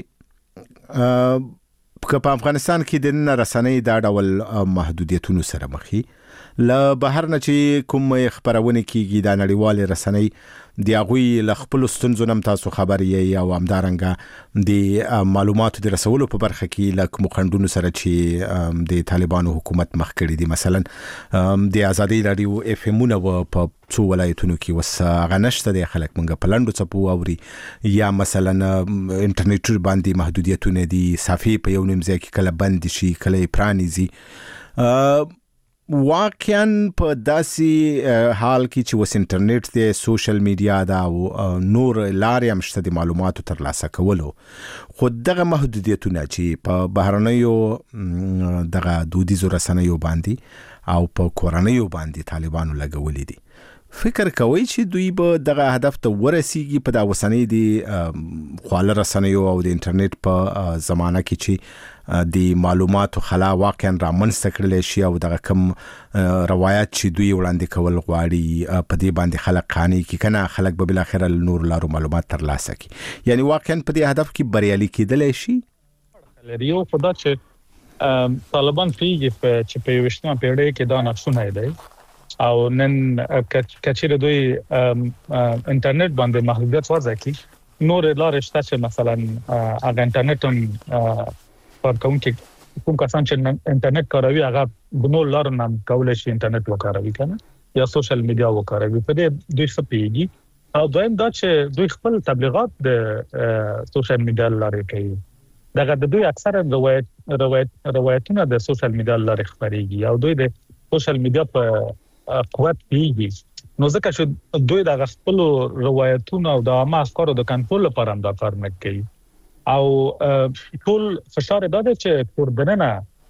Speaker 2: په افغانستان کې د رسنۍ دا ډول محدودیتونو سره مخې له بهر نه چې کوم خبرونه کیږي د نړیوال رسنۍ د هغوی له خپل ستونزو نم تاسو خبرې او همدارنګه د معلوماتو د رسولو په برخه کې له کوم خندونو سره چې د طالبانو حکومت مخ کړی دي مثلا د ازادي رادیو اف امونه په څو ولایتونو کې وس غنښت د خلک منګه پلانډو چپو اوري یا مثلا انټرنیټ باندې محدودیتونه دي صفحې په یو نیم ځای کې کله بند شي کله پرانیزي واقعا په داسي حال کې چې وس انټرنیټ د سوشل میډیا دا او نور لارې هم شته د معلوماتو ترلاسه کولو خو دغه محدودیتونه چې په بهرنیو دغه دودیزو رسنیو باندې او په کورنیو باندې طالبانو لګولې دي فکر کوي چې دوی به دغه هدف ته ورسیږي په د وسنۍ دي خواله رسنیو او د انټرنیټ په زمانہ کې چې د معلوماتو خلا واقعا رامنځته کړل شي او دغه کم روایت چې دوی وړاندې کول غواړي په دې باندې خلک قانې کې کنه خلک به بل اخر نور لارو معلومات ترلاسه کی یعنی واقعا په دې هدف کې بریالي کېدل شي
Speaker 5: لري او خدای چې طالبان پیږي چې په 20مه پیړۍ کې دا نقشونه دی او نن کچېره دوی انټرنیټ باندې محدودیت وضع کی نور لارې شته چې مثلا هغه انټرنیټ پر کوم کسان چې انټرنیټ کاروي هغه بنول لار نام کولای شي انټرنیټ وکاروي کنه یا سوشل میډیا وکاروي په دې دوی سپېږي او دویم دا چې دوی خپل تبلیغات د سوشل میډیا لارې کوي دغه د دوی اکثره روایتونه د سوشل میډیا لارې خبريږي او دوی د سوشل میډیا په قوت پیږي نو ځکه چې دوی د خپل روایتونو او د عامه افکارو د کنټرول لپاره هم دا کار نه کوي او ټول فشار داده چې کوردننه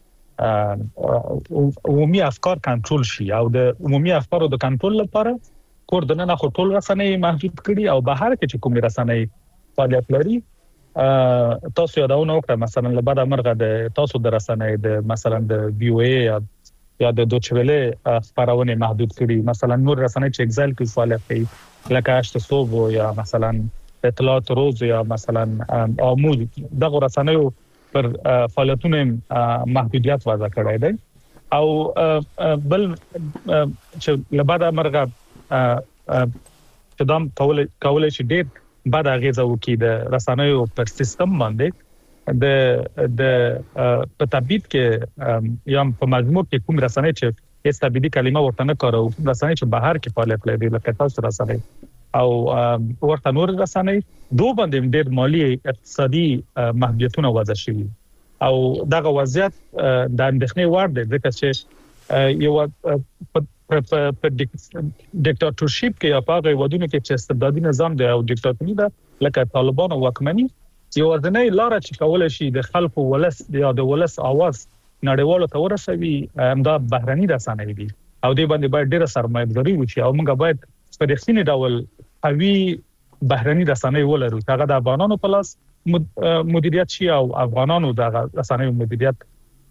Speaker 5: عمومي افکار کنټرول شي او د عمومي افکارو د کنټرول لپاره کوردننه خو ټول رسنۍ محدود کړي او بهر کې چې کومې رسنۍ فعالیت لري تاسو یادونه وکړه مثلا لبعد امرغه د تاسو د رسنۍ د مثلا د بي او اي یا د دوچویله خبرونه محدود کړي مثلا نور رسنۍ چې اگزایل کې فعالیت کوي لکه اشته صوب یا مثلا اطلاعات روز یا مثلا امود دغه رسنۍ پر فعالیتونه محدودیت وضع کړی دی او بل چې لبعد امرغه چې دام کولای شي ډېر بعد اغیزه وکړي د رسنیو پر سیستم باندې د په تبعید کې یا په مجموع کې کوم رسنۍ چې استابیدي کلمه ورته نه کارو رسنۍ چې بهر کې فعالیت لري لکه تاسو رسنۍ او ورته نور رسنۍ دوه باندې ډېر مالی اقتصادي محدودیتونه وضع شوي او دغه وضعیت د اندېښنې وړ دی ځکه چې یو په ډیکټاتورشپ کې یا په هغه ودونو کې چې استبدادي نظام دی او ډیکټاتوري ده لکه طالبان او واکمني یو ورځنی لار چې کولای شي د خلکو ولس یا د ولس आवाज نړیوالو ته ورسوي همدا بهرني رسنۍ دي او دې باندې باید ډېر سرمایه‌داري وشي او موږ باید په رښتینی ډول قوي بهرني رسنۍ ولرو هغه د افغانانو په لاس مدیریت شي او افغانانو د رسنۍ مدیریت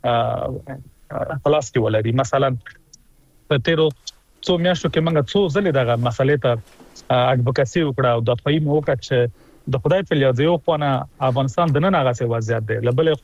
Speaker 5: په لاس کې ولري مثلا په تیرو څو میاشتو کې موږ څو ځلې دغه مسلې ته اډوکاسي وکړه او د پای مو وکړه چې د خدای په لیاځو په نه افغانستان د نن هغه څه وضعیت دی لبلې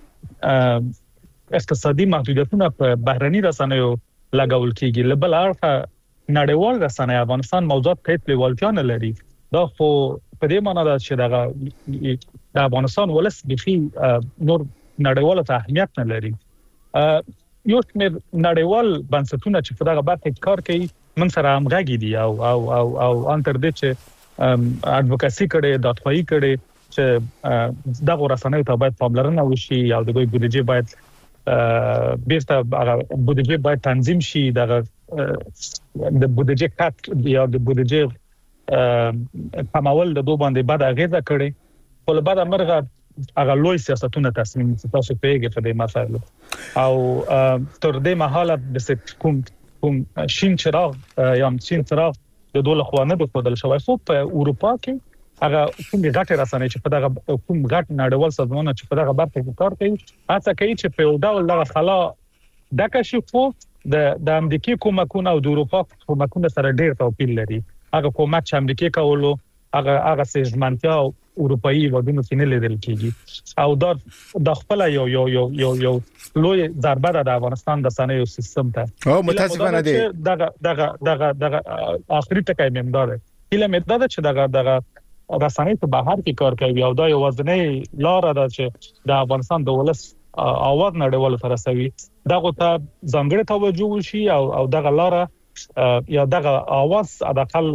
Speaker 5: خو اقتصادي محدودیتونه په بهرني رسنیو لګول کیږي لبل اړخه نړیوال رسنۍ افغانستان موضوعات ته لیوالتیا نه لري دا خو په دې معنی ده چې دغه د افغانستان ولس بخي نور نړیوال ته اهمیت نه لري یو شمېر نړیوال بنسټونه چې په دغه برخه کې کار کوي من سره همغږي دي او انتر دې چې اډوکاسي کړي د اتوایي کړي چې دغه رسنۍ ته باید پاملرنه وشي او د دوی بودیجه باید بیرته هغه بودیجه باید تنظیم شي دغه د بودیجه کټ یا د بودیجه کمول د دوه باندې بعد اغیزه کړي په بعد امرغه هغه لوی سیاستونه تصمیم تاسو پیګه په دې مسایلو او تر دې مهاله د کوم شین چراغ یا شین چراغ د دوله خوانه د خپل شوی خو په اروپا کې هغه کوم غټ رسنۍ چې په دغه کوم غټ نړیوال سازمانونه چې په دغه برخه کې کار کوي هڅه کوي چې په یو ډول دغه خلا د کشفو د امریکای کومکونه او د اروپا کومکونه سره ډېر توپیر لري هغه کومک چې امریکای کولو هغه سیزمنتیا اروپאי ودونو کې نه لیدل کیږي او د خپل یو لوی ضربه ده د افغانستان د سنیو سیستم ته
Speaker 2: او متاسفانه دي
Speaker 5: دغه اخري ټکی ممدار کله مدده چې دغه رسنۍ په بهر کې کار کوي او دا یو وزنې لار ده چې د افغانستان د ولس اواز نړیوال ته رسوي دغه ته ځانګړی توجه وشي او دغه لار یا دغه اواز ادقل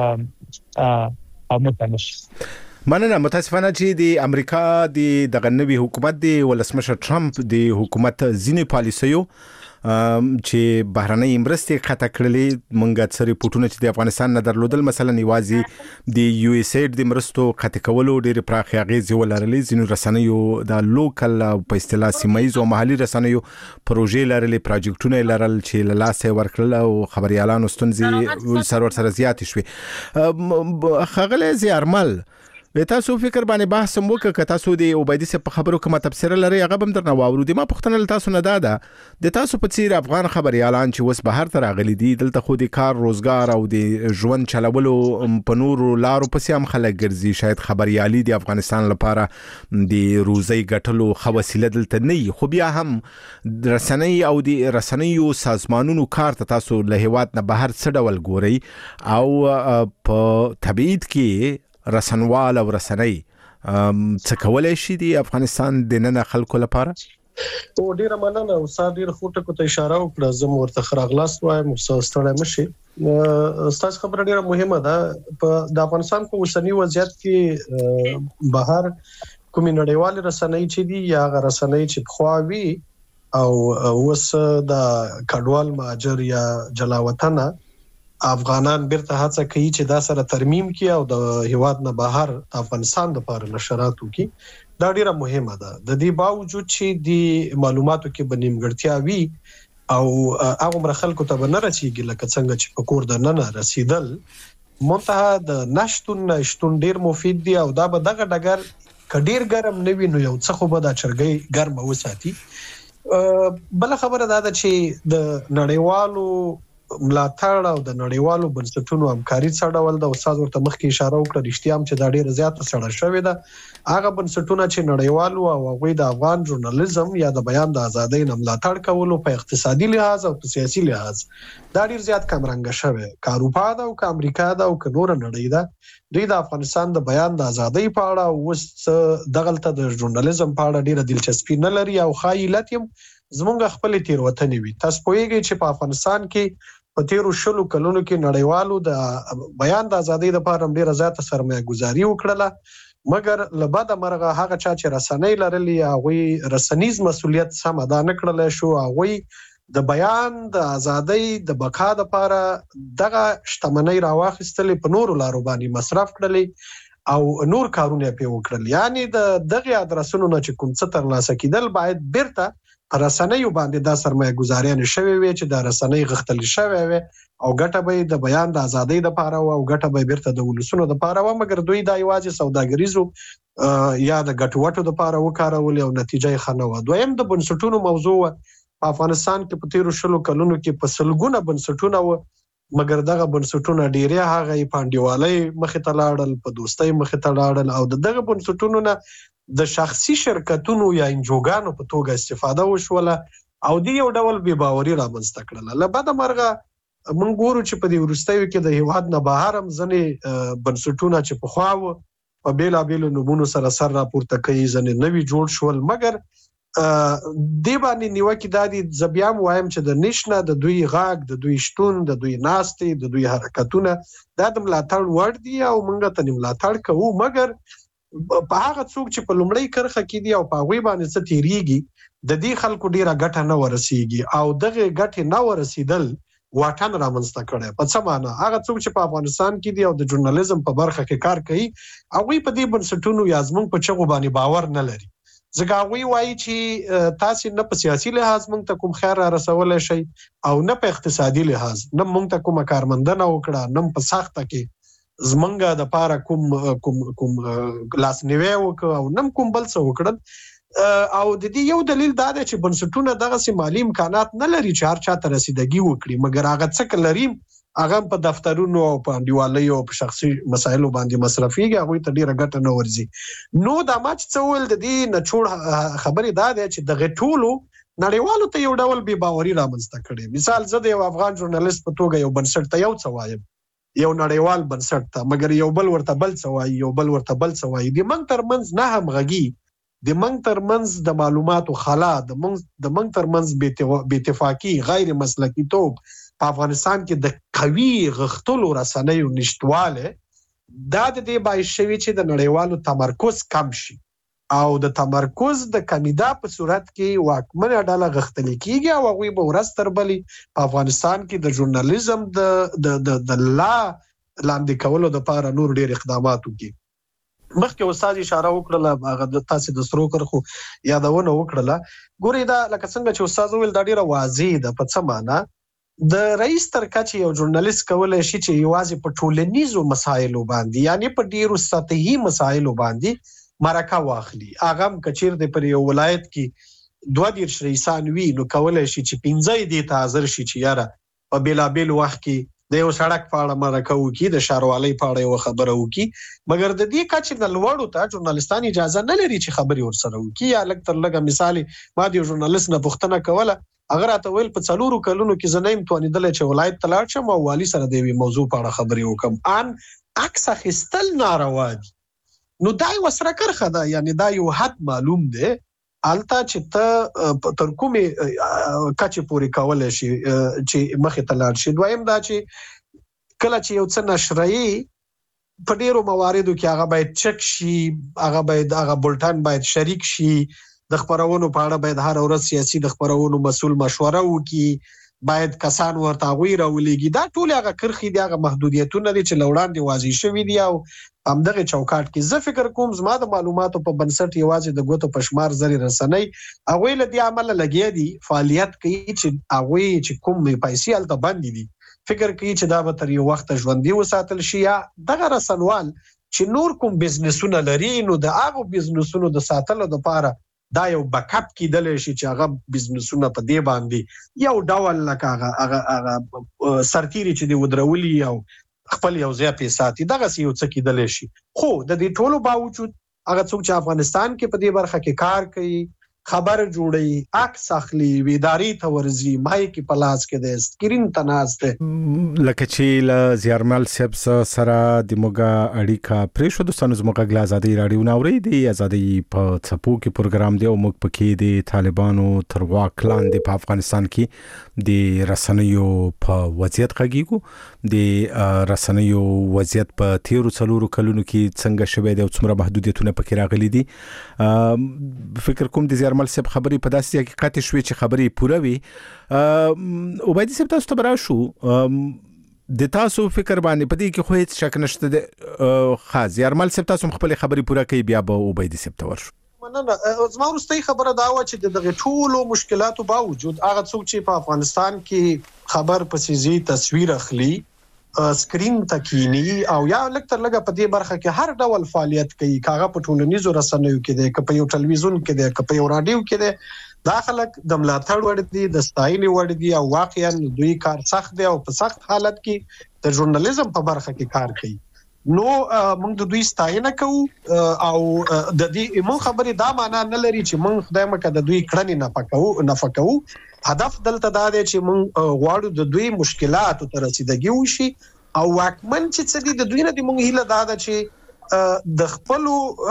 Speaker 5: امتنش
Speaker 2: مننه متاسفانه چې د امریکا د غنوي حکومت دی ولسمشر ټرمپ د حکومت ځینې پالیسیو چې بهرنۍ مرستې خطا کړلې مونږه څه ریپورتونه چې د افغانستان نه درلودل مثلا نیوازي د یو اس اید د مرستو خطا کولو ډېر پراخه اغیزې ولرلې ځینو رسنیو د لوکل په اصطلاح سیمایي او محلي رسنیو پروژې لرلې پروجیکټونه لرل چې له لاسه ورکړل او خبريالانو ستونزې سرور سره زیات شوې خغله زیارمل تاسو فکر باندې بحث مو وکړه تاسو د عبیدی سره په خبرو کې تفسیر لري هغه هم درنه واورو د ما پښتنه تاسو نه داده د تاسو په څیر افغان خبريالان چې وس بهر تر غلي دي دلته خو د کار روزګار او د ژوند چلولو په نور لارو پسې هم خلک ګرځي شاید خبريالي د افغانستان لپاره د روزي ګټلو خو وسیله دلته نه خو بیا هم رسنۍ او د رسنیو سازمانونو کار ته تاسو له هواد نه بهر څه ډول ګوري او په تبعید کې رسنوال او رسنۍ څه کولای شي د افغانستان د نن خلکو لپاره
Speaker 4: او ډیره مننه او ډیره خوټه ته اشاره وکړه زموږ ورته خراغلاس وایم مستوستړی مشي استاد خبره ډیره مهمه ده په د افغانستان په اوسنی وضعیت کې بهر کومې نړیوال رسنۍ چې دي یا غیر رسنۍ چې خواوي او وس د کډوال ماجر یا جلاوطن افغانان بیرته هڅه کوي چې دا سره ترمیم کړي او د هیواد نه بهر د افغانستان لپاره نشرات وکړي. دا ډیره مهمه ده. د دې باوجود چې د معلوماتو کې به نیمګړتیا وي او هغه مر خلکو ته به نه رسیږي لکه څنګه چې په کور د نن رسیدل، منتها د نشټون ډیر مفید دی او دا به دغه ډګر کډیر ګرم نه وي نو یو څه خو به دا چرګي ګرم وساتي. بل خبره دا ده چې د نړیوالو ملاتړ او د نړیوالو بنسټونو همکاري څه ډول ده. استاد ورته مخکې اشاره وکړه، رښتیا هم چې دا ډیره زیاته سړه شوې ده. هغه بنسټونه چې نړیوالو او هغوی د افغان ژورنالیزم یا د بیان د ازادۍ نه ملاتړ کولو په اقتصادي لحاظ او په سیاسي لحاظ دا ډیر زیات کمرنګه شوی. که اروپا ده او که امریکا ده او که نور نړۍ ده، دوی د افغانستان د بیان د ازادۍ په اړه اوس دغلته د ژورنالیزم په اړه ډیره دلچسپي نه لري او ښایي علت یې زمونږ خپل تیروتنې وي. تاسو پوهیږئ چې په افغانستان کې په تیرو 20 کلونو کې نړیوالو د بیان د ازادۍ لپاره ډیره زیاته سرمایه گذاري وکړه، مګر لبد مرغه هغه چا چې رسنۍ لرلي هغه رسنیز مسولیت سم ادا نه کړل شو. هغه د بیان د ازادۍ د بقا لپاره دغه شتمنۍ راواخیستلې په نورو لارو باندې مصرف کړلې او نور کارونه په وکړل. یعنی د دغه ادرسونو نه چې کوم څه ترلاسه کیدل باید بیرته رسنیو باندې دا سرمایه گذاري نشوي وي چې دا رسنۍ غختل شوی وي او ګټه به د بیان د ازادۍ لپاره او ګټه به بیرته د ولسونو لپاره و، مګر دوی دا یوازې سوداګریزو یا د ګټوټو لپاره وکارول او نتیجه یې ښه نه و. دویم د بنسټونو موضوع په افغانستان کې په تیرو 20 کلونو کې په سلګونه بنسټونه و، مګر دغه بنسټونه ډیره هغه پاندیوالۍ مخې ته لاړل، په دوستۍ مخې ته لاړل او دغه بنسټونو نه د شخصي شرکتونو یا انجوګانو په توګه استفاده وشوله او دی یو ډول بې باوري رامنځته کړله. لبد مرغه موږ ګورو چې په دې وروستیو کې د هیواد نه بهر هم ځینې بنسټونه چې پخوا وو په بېلابېلو نومونو سره سر راپورته کوي، ځینې نوي جوړ شول، مګر دې باندې نیوکې دا دي زه بیا هم وایم چې د نشنه د دوی غږ، د دوی شتون، د دوی ناستې، د دوی حرکتونه دا د ملاتړ وړ دي او موږ ته ملاتړ کوو، مګر په هغه څوک چې په لومړۍ کرخه کې دي او په هغوی باندې څه تیریږي د دې خلکو ډیره ګټه نه ورسیږي او دغه ګټې نه ورسیدل واټن رامنځته کړی. په څه معنا؟ هغه څوک چې په افغانستان کې دي او د ژورنالیزم په برخه کې کار کوي هغوی په دې بنسټونو یا زموږ په چغو باندې باور نه لري، ځکه هغوی وایي چې تاسې نه په سیاسي لحاظ موږ ته کوم خیر را رسولی شئ او نه په اقتصادي لحاظ، نه موږ ته کومه کارمندنه وکړه، نه په سخته کې زمونږه د پاره کوم لاسنیوی وکړ او نم کوم بل څه وکړل. او د دې یو دلیل دا دی چې بنسټونه دغه مالي امکانات نه لري چې هر چا ته رسیدګي وکړي، مګر هغه څه لري هغه په دفترونو او په انډیوالۍ او په شخصي مسایلو باندې مصرفيږي، هغه ته ډیره ګټه نه ورځي. نو دا ما چې ول د دې نچوړ خبرې دا دی چې دغه ټولو نړیوالو ته یو ډول بې باوري رامنځته کړي. مثال زه د یو افغان ژورنالیست په توګه یو بنسټ ته یو څه وایم، یو نړیوال بنسټ ته، مګر یو بل ورته بل څه وایي، یو بل ورته بل څه وایي. د منځ ترمنځ نه همغږي، د منځ ترمنځ د معلوماتو خلا، د منځ ترمنځ بې اتفاقي، غیر مسلکي توب په افغانستان کې د قوي غښتلو رسنیو نشټواله دا د دې باعث شوی چې د نړیوالو تمرکز کم شي او د تمرکز د کمیدا په صورت کې واکمنه ډله غښتل کیږي او هغوی به ورځ تر بلې په افغانستان کې د ژورنالیزم د لاندې کولو لپاره نور ډیر اقدامات وکړي. مخکې استاد اشاره وکړه هغه د تاسو د سرو کرخو یادونه وکړه. ګورې دا لکه څنګه چې استاد ویل دا ډیره واضح ده. په څه معنا؟ د رئیس تر کچې یو ژورنالیست کولای شي چې یوازې په ټولنیزو مسایلو باندې یعنی په ډیرو سطحي مسایلو باندې مرکه واخلي. هغه هم کچیر د پر یو ولایت کې 22 رئیسان وي نو کولای شي چې 15 دې ته حاضر شي چې یاره په بیلابیل وخت کې د یو سړک په اړه مرکه وکړي، د ښاروالۍ په اړه یو خبره وکړي، مګر د دې کچې نه لوړو ته ژورنالیستان اجازه نه لري چې خبرې ورسره وکړي. یا لږ تر لږه مثال ما د یو ژورنالیست نه پوښتنه کوله، هغه راته ویل په 4 کلونو کې زه نه یم توانېدلی چې ولایت ته لاړ شم او والي سره د یوې موضوع په اړه خبرې وکړم. ان عکس اخیستل ناروا دي. نو دا یو سره کرخه ده، یعنی دا یو حد معلوم دی الته چې ته تر کومې کچې پورې کولی شي چې مخې ته لاړ شي. دویم دا چې کله چې یو څه نشرایي په ډیرو مواردو کې هغه باید چک شي، هغه بولټن باید شریک شي، د خبرونو په اړه باید هر ورځ سیاسي د خبرونو مسؤل مشوره وکړي، باید کسان ورته غوي راولېږي. دا ټول هغه کرخي دي، هغه محدودیتونه دي چې لوړاندې واضح شوي دي او همدغه چوکاټ کې زه فکر کوم زما د معلوماتو په بنسټ یوازې د ګوتو په شمار زری رسنۍ هغه له دې عمل لګیا دي، فعالیت کوي چې هغه چې کوم پیسې الته باندې دي، فکر کوي چې دا به تر یو وخت ژوندۍ وساتل شي. یا دغه رسنوال چې نور کوم بزنسونه لري نو د هغه بزنسونو د ساتلو لپاره دا یو بیکاپ کیدل شي چې هغه بزنسونه په دې باندې یو ډول لکه هغه سرتيري چې دی ودرولي او خپل یو ځای په ساتي دغه یو څه کیدل شي. خو د دې ټولو باوجود هغه څوک چې افغانستان کې په دې برخه کې کار کوي، خبر جوړي، عکس اخلي، ویداری ته ورزي، مایک په لاس کې د سکرین ته ناشته
Speaker 2: لکه چې ل زیارمل سب سره د موګه اړیکا پریشو د سنوز موګه غلا آزادۍ رادیو ناوري دی آزادۍ په څپو کې پروګرام دی او موږ پکې د طالبانو تر واک لاندې په افغانستان کې د رسنیو په وضعیت غږیږو، د رسنیو وضعیت په تیرو څلورو کلونو کې څنګه شوه دی او څومره محدودیتونه پکې راغلي دي. فکر کوم د زیارمل سب خبري په داسې حقیقت شوي چې خبري پوره وي. وبایدي سب تاسو ته براشو د تاسو فکر باندې پدې کې خو هیڅ شک نشته د خاص زیارمل سب تاسو خپل خبري پوره کوي بیا به وبایدي سب ته ورشو.
Speaker 4: مننه. زما وروستۍ خبره دا و چې دغه ټولو مشکلاتو باوجود هغه څوک چې په افغانستان کې خبر پسې تصویر اخلي، سکرین تکینی او یا لکتر لګه په دې برخه کې هر ډول فعالیت کوي، کاغه په ټولنیزو رسنیو کې دی، که په یو ټلویزیون کې دی، که په یو رادیو کې دی، دا خلک د ملاتړ وړ دي، د ستاینې وړ دي او واقعا دوی کار سخت دی او په سخت حالت کې د ژورنالیزم په برخه کې کار کوي. نو موږ د دوی ستاینه کوو او د دې مو خبرې دا معنا نه لري چې موږ خدای مکه د دوی کړنې نه فکو. هدف دلته دا دی چې موږ غواړو د دوی مشکلاتو ته رسیدګي وشي او واکمن چې څه دي د دوی نه د موږ هیله دا ده چې د خپل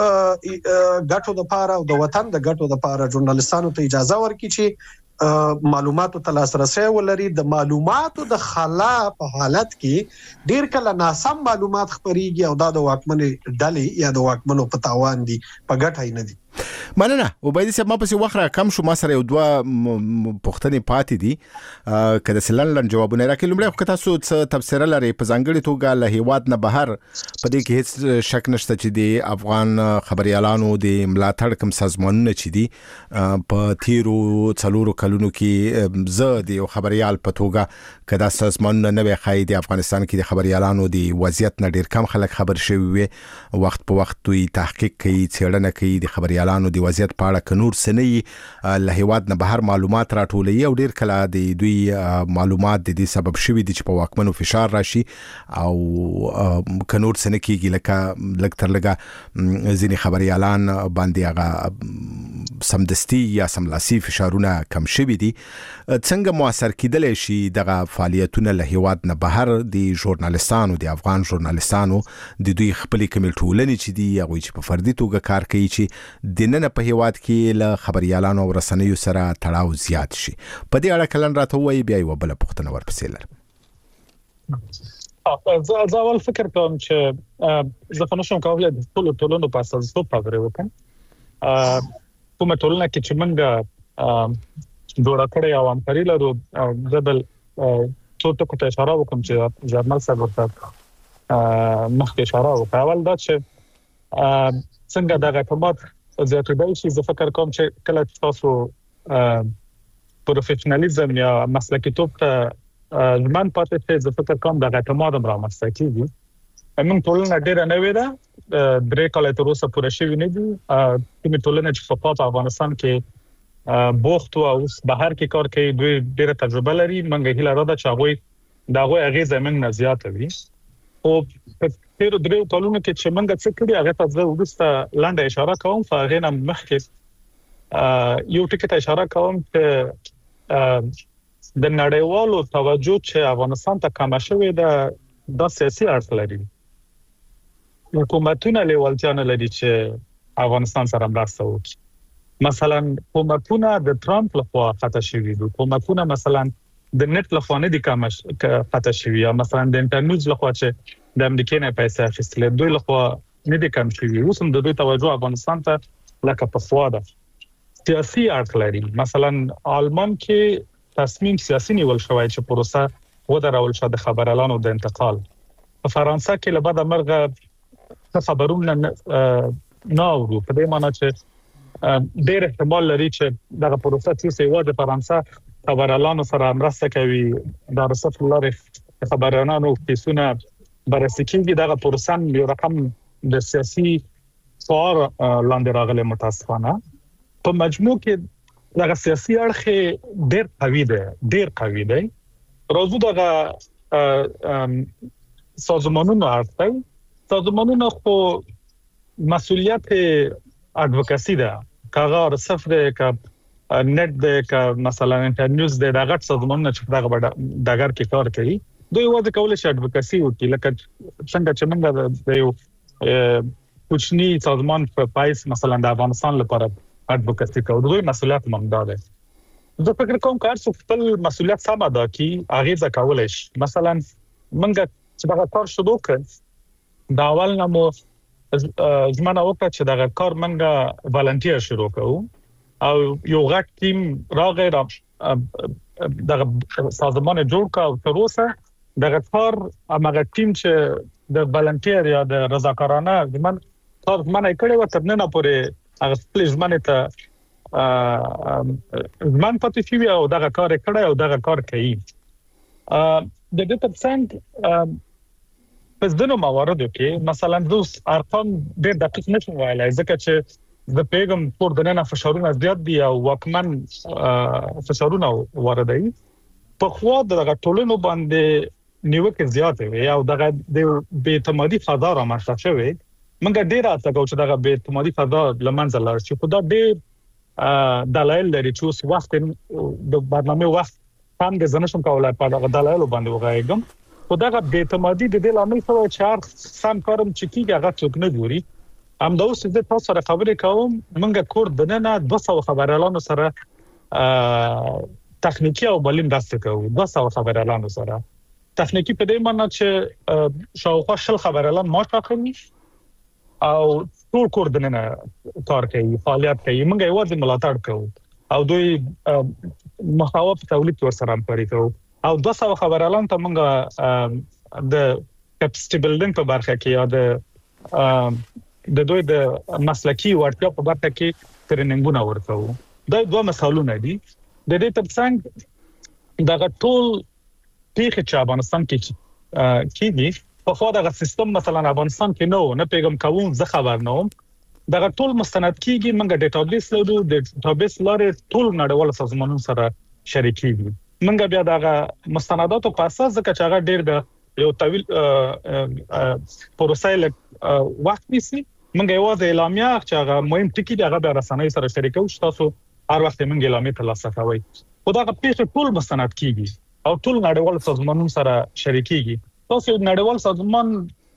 Speaker 4: ګټو لپاره او د وطن د ګټو لپاره ژورنالیستانو ته اجازه ورکړي چې معلوماتو ته لاسرسي ولري. د معلوماتو د خلا په حالت کې ډیر کله ناسم معلومات خپريږي او دا د واکمن ډلې یا د واکمنو په تاوان دي، په ګټه یې نه دي.
Speaker 2: مننه. وبایدي صاحب ما پسې وخره کم شو، ما سره یو دوه پوښتنې پاتې دي کله سلن جوابونه راکړي. لومړی خو تاسو څه تفسیر لري په ځانګړي توګه له هیواد نه بهر په دې کې هیڅ شک نشته چې د افغان خبريالانو د ملاتړ کوم سازمانونه چې دي په تیرو څلورو کلونو کې زه د خبريال په توګه کدا سازمانونه نه وي خای د افغانستان کې د خبريالانو د وضعیت نه ډیر کم خلک خبر شوي وي، وخت په وخت دوی تحقیق کوي، څېړنه کوي د خبريالانو د وضعیت په اړه کنور سنې له هیواد نه بهر معلومات راټولوي او ډیر کله د دوی معلومات د دې سبب شوي دي چې په واکمنو فشار راشي او کنور سنې کېږي لکه تر لګه ځینې خبريالان باندې هغه سمدستي یا سملاسي فشارونه کم شوي دي. څنګه موثر کېدلی شي دغه فعالیتونه له هیواد نه بهر د ژورنالیستانو د افغان ژورنالیستانو د دوی خپل کمل ټولنې چې دي هغه چې په فردي توګه کار کوي چې د نن په هیواد کې له خبريالانو او رسنیو سره تړاو زیات شي؟ په دې اړه کلن راته وایي بیا یو بل پوښتنه ورپسې لرم.
Speaker 5: زه اول فکر کوم چې زه فنوشم کولای د ټولنو په اساس خبرې وکړم. کومه ټولنه کې چې موږ جوړه کړې او همکاري لرو او زبل څو ټکو ته اشاره وکم چې ژورنال صاحب ورته مخکې اشاره وکړه. اول دا چې څنګه د اعتماد زیاتېدل شي. زه فکر کوم چې کله تاسو پروفیشنالیزم یا مسلکیتوب ته ځمان پاتې شئ، زه فکر کوم د اعتماد رامنځته کیږي. موږ ټولنه ډېره نوې ده، 3 کاله تر اوسه پوره شوې نه دي. کومې ټولنه چې په افغانستان کې بوخت او بهر کې کار کوي دوی ډېره تجربه لري. موږ هیله لرو چې هغه دغه اغیزه موږ نه زیاته وي. او په تیر 3 کلونو کې چې موږ څه کړی هغه ته زه وروسته لاندې اشاره کوم. فهغه نه مخکې یو ټکی ته اشاره کوم چې د نړیوالو توجه چې افغانستان ته کم شوی د سیاسي اړخ لري. حکومتونه لیوالتیا نه لري چې افغانستان سره مرسته وکړي. مثلا حکومتونه د ټرمپ لخوا خطا شوي دي، حکومتونه مثلا د نت لخوا نه دي خطا شوي، یا مثلا د انټرنیټ لخوا چې د امریکا نه پیسې اخیستل دوی لخوا نه دي کم شوي. اوس هم د دوی توجه افغانستان ته لکه په خوا ده. سیاسي اړخ لري. مثلا آلمان کې تصمیم سیاسي نیول شوی چې پروسه ودرول شو د خبريالانو د انتقال. په فرانسه کې له بعد مرغه خبرونه نه اورو، په دې معنی چې ډېر احتمال لري چې دغه پروسه چې د فرانسه خبريالانو سره مرسته کوي د رسټ لارې خبريالانو کیسونه بررسي کیږي. دغه پروسه یو رقم د سیاسي فار لاندې راغلي متاسفانه. په مجموع کې دغه سیاسي اړخ ډېر قوي دی. راځو دغه سازمانونو اړتیا سازمانونو خو مسؤلیت اډوکاسي ده، کاغه صفر ک نت د ک مثلا انټرنیوز د دغه سازمانونو چې دغه دغه کې کار کوي دوی وځي کولای شي اډوکاسي وکړي، لکه څنګه چې موږ د یو کوچني سازمان په پایس مثلا د افغانستان لپاره اډوکاسي کوو، دوی مسؤلیت موږ ده. زه فکر کوم کار څو خپل مسؤلیت سم ادا کړي هغه ځکولای شي. مثلا موږ چې دا کار شروع کړ دا اول نمو زمانه وکړه چې دا کار موږ والنټیر شروع کوو او یو غټ ټیم راغی دا سازمان جوړ کا او تر اوسه دا کار هغه ټیم چې د والنټیر یا د رضاکارانه زمون کار منه کړي و تر نن پورې هغه خپل ځمانه ته ځمان پاتې شي او دا کار کړي او دا کار کوي. د دې ترڅنګ پس دنو مواردو کې مثلا دوس ارقام ډېر دقیق نشم وایلای ځکه چې د پیغام پر دننه فشارونه زیات دي او واکمن فشارونه واردوي. په خوا دغه ټولنو باندې نیوکه زیاته وي او دغه د بې اعتمادي فضا رامنځته شوی. موږ ډېر اته چې دغه بې اعتمادي فضا لمنځه لاړ شي. خو دا ډېر دلایل لري چې اوس وخت د برنامه وخت هم د زنشم کولای په دغه دلایل باندې وغایګم. خو دغه بې اعتمادي د دې لامل شوی چې هر سم کارم چې کیږي هغه څوک نه ګوري. هم دا اوس د تاسو سره خبرې کوم موږ کور دننه 200 خبريالانو سره تخنیکی او بلین داسته کوو. 200 خبريالانو سره تخنیکی په دې معنی چې شاوخوا 10 خبريالان ماته کوي او ټول کور دننه کار کوي، فعالیت کوي. موږ یوازې ملاتړ کوو او دوی مخاوف تولید ور سره همکاري کوو او 200 خبريالان ته موږ د کپاسټي بلډینګ په برخه کې یا د دوی د مسلکی ورتیا په برخه کې ټریننګونه ورکوو. دا دوه مثالونه دي. د دې ترڅنګ دا ټول پیښې چې افغانستان کې کیږي په خو دا سیستم مثلا افغانستان کې نه پیغام کوم زه خبر نه وم. دا ټول مستند کیږي موږ ډیټابیس لرو، د ډیټابیس لارې ټول نړیوال سازمانونو سره شریکېږي. موږ بیا دا مستنداتو په اساس ځکه چې هغه ډېر یو طویل پروسه وخت نیسي، موږ یوازې اعلامیه چې هغه مهم ټکی دی هغه به رسنۍ سره شریکو چې تاسو هر وخت موږ اعلامیه ترلاسه کوئ. خو دا پیښه ټول مستند کیږي او ټول نړیوال سازمانونو سره شریکېږي. تاسو نړیوال سازمان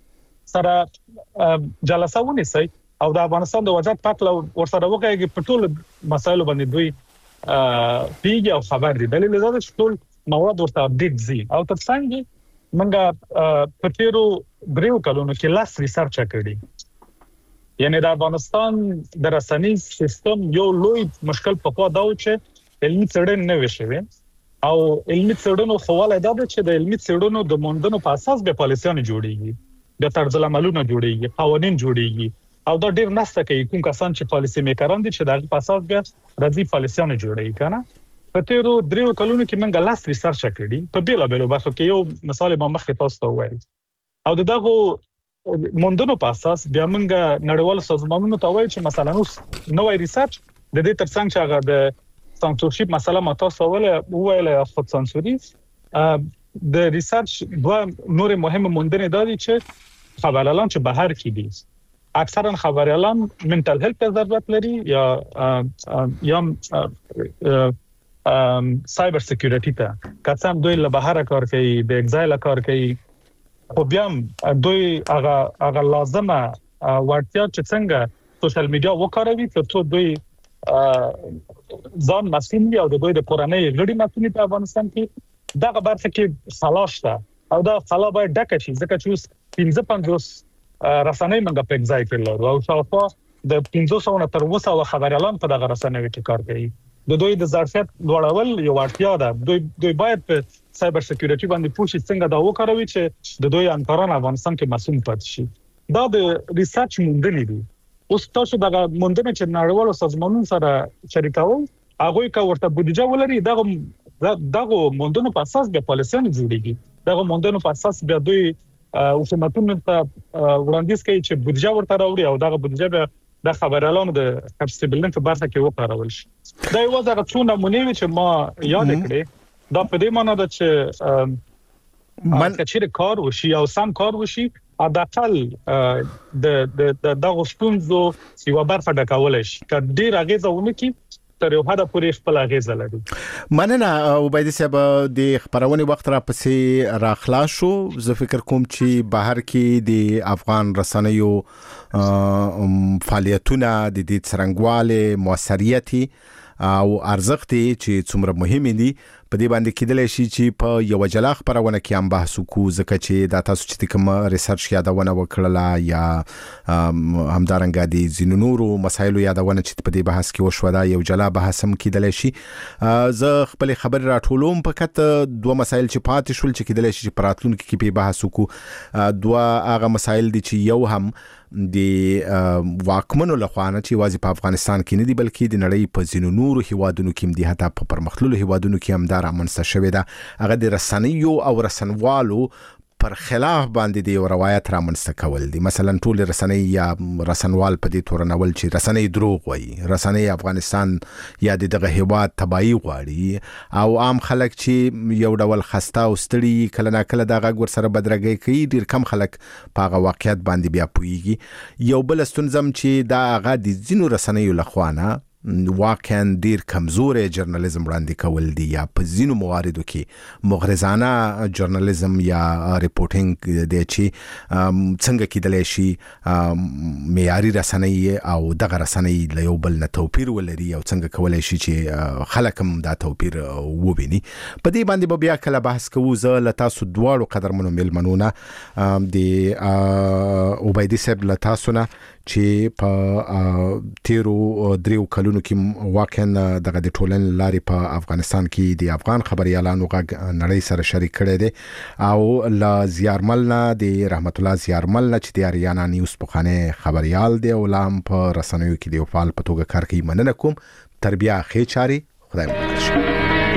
Speaker 5: سره جلسه ونیسئ او د افغانستان د وضعیت په اړه ورسره وکړئ په ټول مسایلو باندې دوی پیږي او خبر دي. دلیل دا چې ټول مواد ورته اپډیټ دي او ترڅنګ موږ په تیرو دریو کلونو کې لاس ریسرچ کړی. یعنی د افغانستان د رسنۍ سیستم یو لوی مشکل په خوا دا و چې علمي څېړنې نه وشوي او علمي څېړنو خواله دا ده چې د علمي څېړنو د موندنو په اساس به پالیسیانه جوړیږي، د طرز العملونو جوړیږي، قوانين جوړیږي او دا ډیر نسته کوي کوم کسان چې پالیسي میکران دي چې د اساس به راځي پالیسیانه جوړیږي کنه. په تیرو دریو کلونو کې موږ لاس ریسرچ کړی په بیل بیل برخو کې. یو مثال ما مخکې تاسو ته وایي او دغه موندنو په اساس بیا موږ نړیوال سازمانونو ته وایي چې مثلا اوس نوې ریسرچ د دې ترڅنګ چې هغه د سانسورشپ مسله ماته ویل خود سانسوري د ریسرچ دوه نور مهمه موندنې دا دي چې خبريالان چې بهر کې دي اکثرا خبريالان منټل هیلث ضرورت لري یا سایبر سکیورټی ته کسان دوی له بهر کار کوي، د ایگزایل کار کوي، خو بیا دوی هغه لازمه ورتیا چې څنګه سوشل میډیا وکاروي ترڅو دوی ځان مسئول او د دوی د کورنۍ غړي مسئول په افغانستان کې دغه برخه کې خلاص ده او دا خلا باید ډکه شي ځکه چې اوس 15 رسنۍ موږ په ایگزای کې لرو او شاوخوا د 500 نه تر 200 خبريالان په دغه رسنۍ کې کار کوي. د دوی د ظرفیت لوړول یو اړتیا ده. دوی باید په سایبر سکیورټي باندې پوښتنه څنګه دا وکړوي چې د دوی همکاران افغانستان کې مسؤل پاتې شي. دا د ریسرچ موندنې دي. اوس تاسو دا موندنه چې نړیوالو سازمانونو سره شریکاو هغه کا ورته بودیجه ولري دغه موندنو په اساس به پالیسیان جوړیږي. دغه موندنو په اساس بیا دوی حکومتونو ته وړاندیز کوي چې بودیجه ورته راوړي او دغه بودیجه به د خبرالانو د کپسټیبلنټ په برخه کې وکارول شي. دا یو ځای څو نمونه چې ما یاد کړې دا په دې معنی ده چې کچېره کار وشي او سم کار وشي اداقل د دغه ستونزو یو برخه ډکول شي که ډیر اغیزه ونکي تر یو حد پورې خپل اغیزه لري.
Speaker 2: مننه عبیدی صاحب د خبرونې وخت را پسې راخلاص شو. زه فکر کوم چې بهر کې د افغان رسنیو فعالیتونه د دې څرنګواله موثریت او ارزښت چې څومره مهم دي په دې باندې کېدل شي چې په یو جلا خبرونه کې هم بحث وکړو ځکه چې دا تاسو چې کوم ریسرچ یادونه وکړه یا همدارنګه د زینو نورو مسایلو یادونه چې په دې بحث کې وشو دا یو جلا بحث هم کېدل شي. زه خپل خبر راټولوم فقط دوه مسایل چې پاتې شول چې کېدل شي چې پراتلونکو کې په بحث وکړو. دوه هغه مسایل دي چې یو هم د واکمنو لخوانه چې واځي په افغانستان کې نه دی بلکې د نړۍ په زینو نورو هیوادونو کې دي حتی په پرمختللو هیوادونو کې هم دا رامنځته شوې ده. هغه د رسنیو او رسنوالو پر خلاف باندې دی روایت رامنځته کول دي. مثلا ټول رسنۍ یا رسنوال په دې تورنول چې رسنۍ دروغ وایي، رسنۍ افغانستان یا دغه هیواد تباہي غواړي او عام خلک چې یو ډول خسته او ستړي کله نه کله دا غږ ورسره بدرګي کوي. ډیر کم خلک په هغه واقعیت باندې بیا پوهیږي. یو بل ستونزم چې دا هغه د ځینو رسنیو لخوانه واقعا ډیر کمزوري جرنالیزم وړاندې کول دي یا په ځینو مواردو کې مغرضانه جرنالیزم یا ریپورټینګ دی چې څنګه کېدلی شي معیاري رسنۍ او دغه رسنۍ له یو بل نه توپیر ولري او څنګه کولای شي چې خلک هم دا توپیر وویني. په دې باندې به بیا کله بحث کوو. زه له تاسو دواړو قدرمنو میلمنونه د عبیدي صاحب له تاسو نه چې په تیرو دریو کلونو کې واقعا دغه د ټولنې لارې په افغانستان کې د افغان خبريالانو غږ نړۍ سره شریک کړي دي او لا زیارملنا د رحمت الله زیارمل چې د اریانا نیوز پخانه خبريال دی او لام په رسنیو کې د فعال په توګه کار کوي. مننه کوم. تربیه خې چاري. خدای مو وکړي.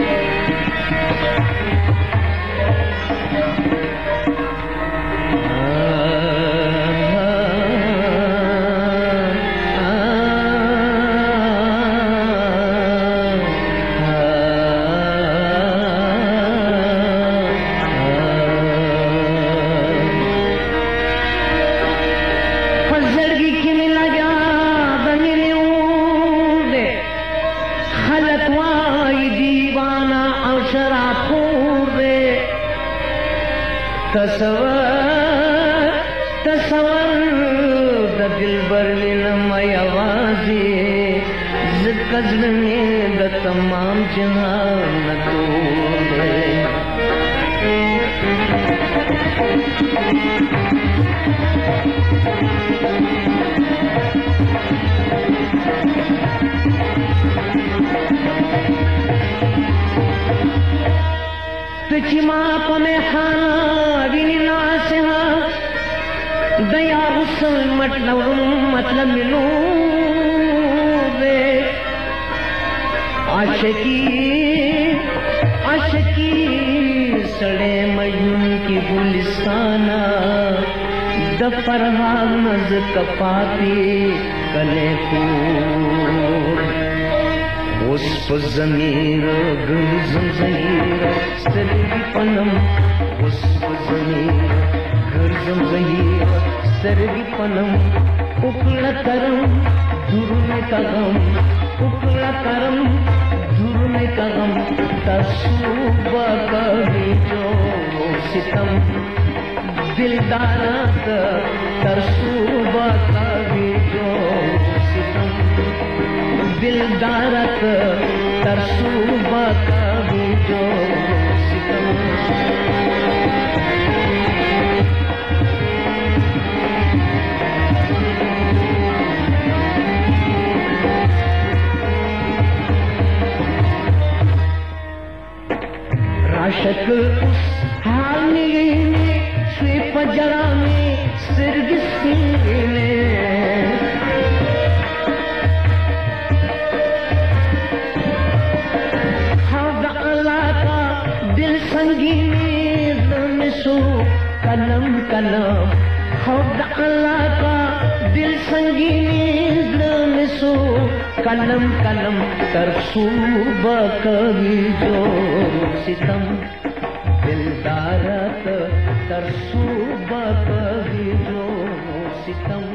Speaker 6: تصور د دلبر وینم یوازې ځکه زړه مې د تمام جهان نه تور دی. ته چې ما په میخانه وینې ناسها د یار حسن مطلب ملو دے عاشقی سڑے مجنون کی گلستانہ د فرحان نز کپاتی کلے پور اس پا ضمیر گرزم زہیر سترگی پنم اس پا ضمیر گرزم زہیر سترگی پنم اکڑا کرم دھرنے کا غم اکڑا کرم دھرنے کا غم تصوبہ کبھی جو ستم دلدارات تصوبہ کبھی جو ستم دلدارات تصوبہ کبھی جو ستم. संगीनी मिसो कलम कलम हौद अल्लाह का दिल संगीनी मिसो कलम कलम तरसू बकवी जो सितम दिलदारत तरसू बकवी जो सितम